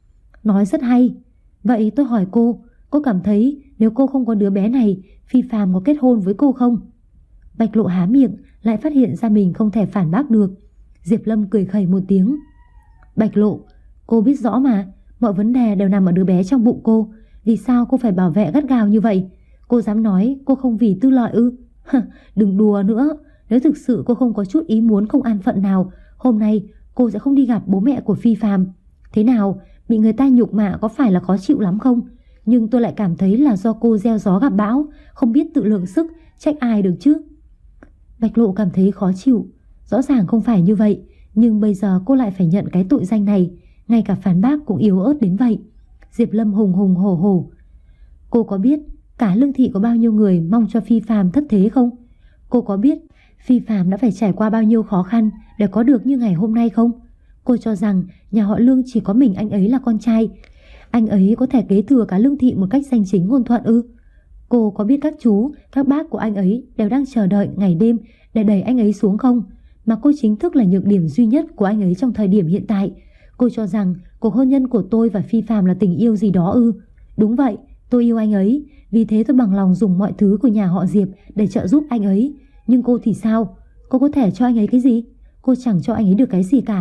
Nói rất hay. Vậy tôi hỏi cô cảm thấy nếu cô không có đứa bé này, Phi Phàm có kết hôn với cô không? Bạch Lộ há miệng, lại phát hiện ra mình không thể phản bác được. Diệp Lâm cười khẩy một tiếng. Bạch Lộ, cô biết rõ mà, mọi vấn đề đều nằm ở đứa bé trong bụng cô. Vì sao cô phải bảo vệ gắt gao như vậy? Cô dám nói cô không vì tư lợi ư? Đừng đùa nữa. Nếu thực sự cô không có chút ý muốn không an phận nào, hôm nay cô sẽ không đi gặp bố mẹ của Phi Phàm. Thế nào, bị người ta nhục mạ có phải là khó chịu lắm không? Nhưng tôi lại cảm thấy là do cô gieo gió gặp bão, không biết tự lượng sức, trách ai được chứ? Bạch Lộ cảm thấy khó chịu. Rõ ràng không phải như vậy, nhưng bây giờ cô lại phải nhận cái tội danh này. Ngay cả phản bác cũng yếu ớt đến vậy. Diệp Lâm hùng hùng hổ hổ. Cô có biết cả Lương thị có bao nhiêu người mong cho Phi Phàm thất thế không? Cô có biết Phi Phàm đã phải trải qua bao nhiêu khó khăn để có được như ngày hôm nay không? Cô cho rằng nhà họ Lương chỉ có mình anh ấy là con trai, anh ấy có thể kế thừa cả Lương thị một cách danh chính ngôn thuận ư? Cô có biết các chú, các bác của anh ấy đều đang chờ đợi ngày đêm để đẩy anh ấy xuống không? Mà cô chính thức là nhược điểm duy nhất của anh ấy trong thời điểm hiện tại. Cô cho rằng cuộc hôn nhân của tôi và Phi Phàm là tình yêu gì đó ư? Đúng vậy, tôi yêu anh ấy, vì thế tôi bằng lòng dùng mọi thứ của nhà họ Diệp để trợ giúp anh ấy. Nhưng cô thì sao? Cô có thể cho anh ấy cái gì? Cô chẳng cho anh ấy được cái gì cả.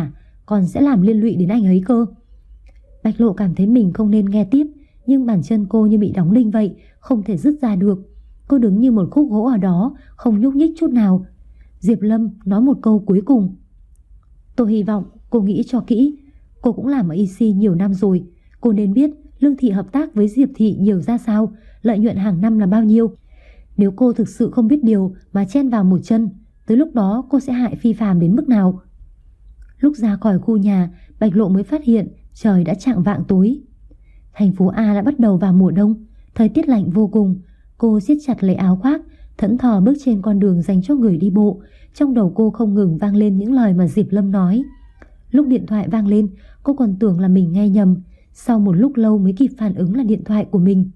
còn sẽ làm liên lụy đến anh ấy cơ. Bạch Lộ cảm thấy mình không nên nghe tiếp, nhưng bàn chân cô như bị đóng đinh vậy, không thể dứt ra được. Cô đứng như một khúc gỗ ở đó, không nhúc nhích chút nào. Diệp Lâm nói một câu cuối cùng. Tôi hy vọng cô nghĩ cho kỹ. Cô cũng làm ở EC nhiều năm rồi. Cô nên biết Lương Thị hợp tác với Diệp Thị nhiều ra sao, lợi nhuận hàng năm là bao nhiêu. Nếu cô thực sự không biết điều mà chen vào một chân, tới lúc đó cô sẽ hại Phi Phàm đến mức nào. Lúc ra khỏi khu nhà, Bạch Lộ mới phát hiện trời đã chạng vạng tối. Thành phố A đã bắt đầu vào mùa đông, thời tiết lạnh vô cùng. Cô siết chặt lấy áo khoác, thẫn thờ bước trên con đường dành cho người đi bộ. Trong đầu cô không ngừng vang lên những lời mà Diệp Lâm nói. Lúc điện thoại vang lên, cô còn tưởng là mình nghe nhầm. Sau một lúc lâu mới kịp phản ứng là điện thoại của mình.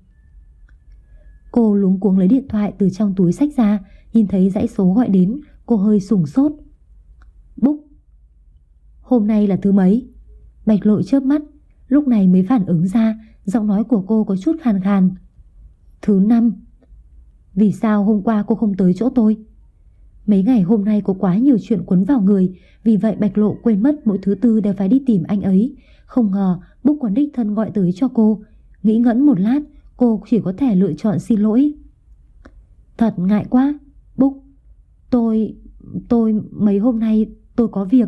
Cô luống cuống lấy điện thoại từ trong túi xách ra, nhìn thấy dãy số gọi đến, cô hơi sửng sốt. Búc. Hôm nay là thứ mấy? Bạch Lộ chớp mắt, lúc này mới phản ứng ra, giọng nói của cô có chút khàn khàn. Thứ 5. Vì sao hôm qua cô không tới chỗ tôi? Mấy ngày hôm nay có quá nhiều chuyện cuốn vào người, vì vậy Bạch Lộ quên mất mỗi thứ tư đều phải đi tìm anh ấy. Không ngờ Búc còn đích thân gọi tới cho cô. Nghĩ ngẫm một lát, cô chỉ có thể lựa chọn xin lỗi. Thật ngại quá, Búc. Tôi mấy hôm nay tôi có việc.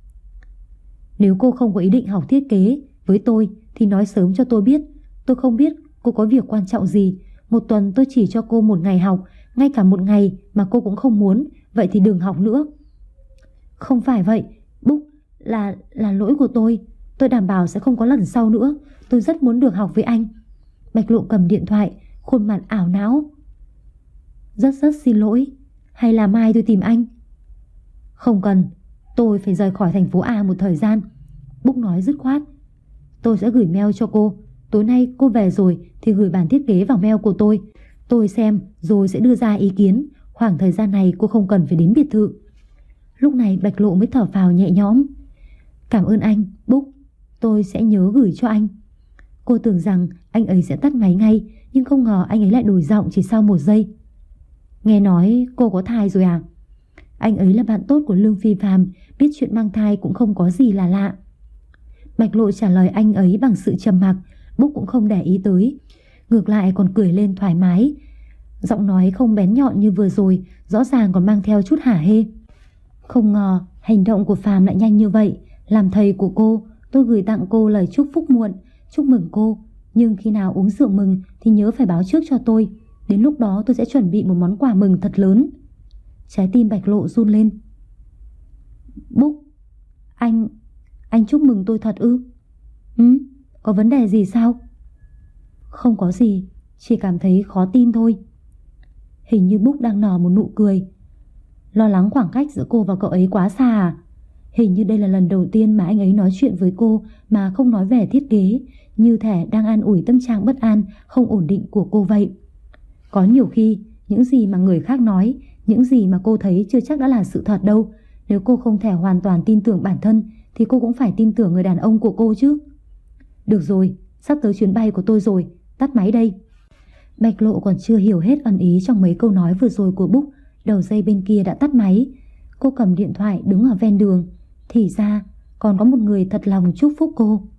Nếu cô không có ý định học thiết kế với tôi thì nói sớm cho tôi biết. Tôi không biết cô có việc quan trọng gì. Một tuần tôi chỉ cho cô một ngày học, ngay cả một ngày mà cô cũng không muốn, vậy thì đừng học nữa. Không phải vậy, Búc, là lỗi của tôi. Tôi đảm bảo sẽ không có lần sau nữa. Tôi rất muốn được học với anh. Bạch Lộ cầm điện thoại, khuôn mặt ảo não. Rất xin lỗi. Hay là mai tôi tìm anh? Không cần, tôi phải rời khỏi thành phố A một thời gian. Búc nói dứt khoát. Tôi sẽ gửi mail cho cô. Tối nay cô về rồi thì gửi bản thiết kế vào mail của tôi. Tôi xem rồi sẽ đưa ra ý kiến. Khoảng thời gian này cô không cần phải đến biệt thự. Lúc này Bạch Lộ mới thở phào nhẹ nhõm. Cảm ơn anh, Búc. Tôi sẽ nhớ gửi cho anh. Cô tưởng rằng anh ấy sẽ tắt máy ngay, nhưng không ngờ anh ấy lại đổi giọng chỉ sau 1 giây. Nghe nói cô có thai rồi à? Anh ấy là bạn tốt của Lương Phi Phàm, biết chuyện mang thai cũng không có gì là lạ. Bạch Lộ trả lời anh ấy bằng sự trầm mặc. Búc cũng không để ý tới, ngược lại còn cười lên thoải mái. Giọng nói không bén nhọn như vừa rồi, rõ ràng còn mang theo chút hả hê. Không ngờ hành động của Phàm lại nhanh như vậy. Làm thầy của cô, tôi gửi tặng cô lời chúc phúc muộn. Chúc mừng cô, nhưng khi nào uống rượu mừng thì nhớ phải báo trước cho tôi. Đến lúc đó tôi sẽ chuẩn bị một món quà mừng thật lớn. Trái tim Bạch Lộ run lên. Búc, anh chúc mừng tôi thật ư? Có vấn đề gì sao? Không có gì, chỉ cảm thấy khó tin thôi. Hình như Búc đang nở một nụ cười. Lo lắng khoảng cách giữa cô và cậu ấy quá xa à? Hình như đây là lần đầu tiên mà anh ấy nói chuyện với cô mà không nói về thiết kế, như thể đang an ủi tâm trạng bất an, không ổn định của cô vậy. Có nhiều khi, những gì mà người khác nói, những gì mà cô thấy chưa chắc đã là sự thật đâu. Nếu cô không thể hoàn toàn tin tưởng bản thân thì cô cũng phải tin tưởng người đàn ông của cô chứ. Được rồi, sắp tới chuyến bay của tôi rồi, tắt máy đây. Bạch Lộ còn chưa hiểu hết ẩn ý trong mấy câu nói vừa rồi của Búc, đầu dây bên kia đã tắt máy. Cô cầm điện thoại đứng ở ven đường. Thì ra còn có một người thật lòng chúc phúc cô.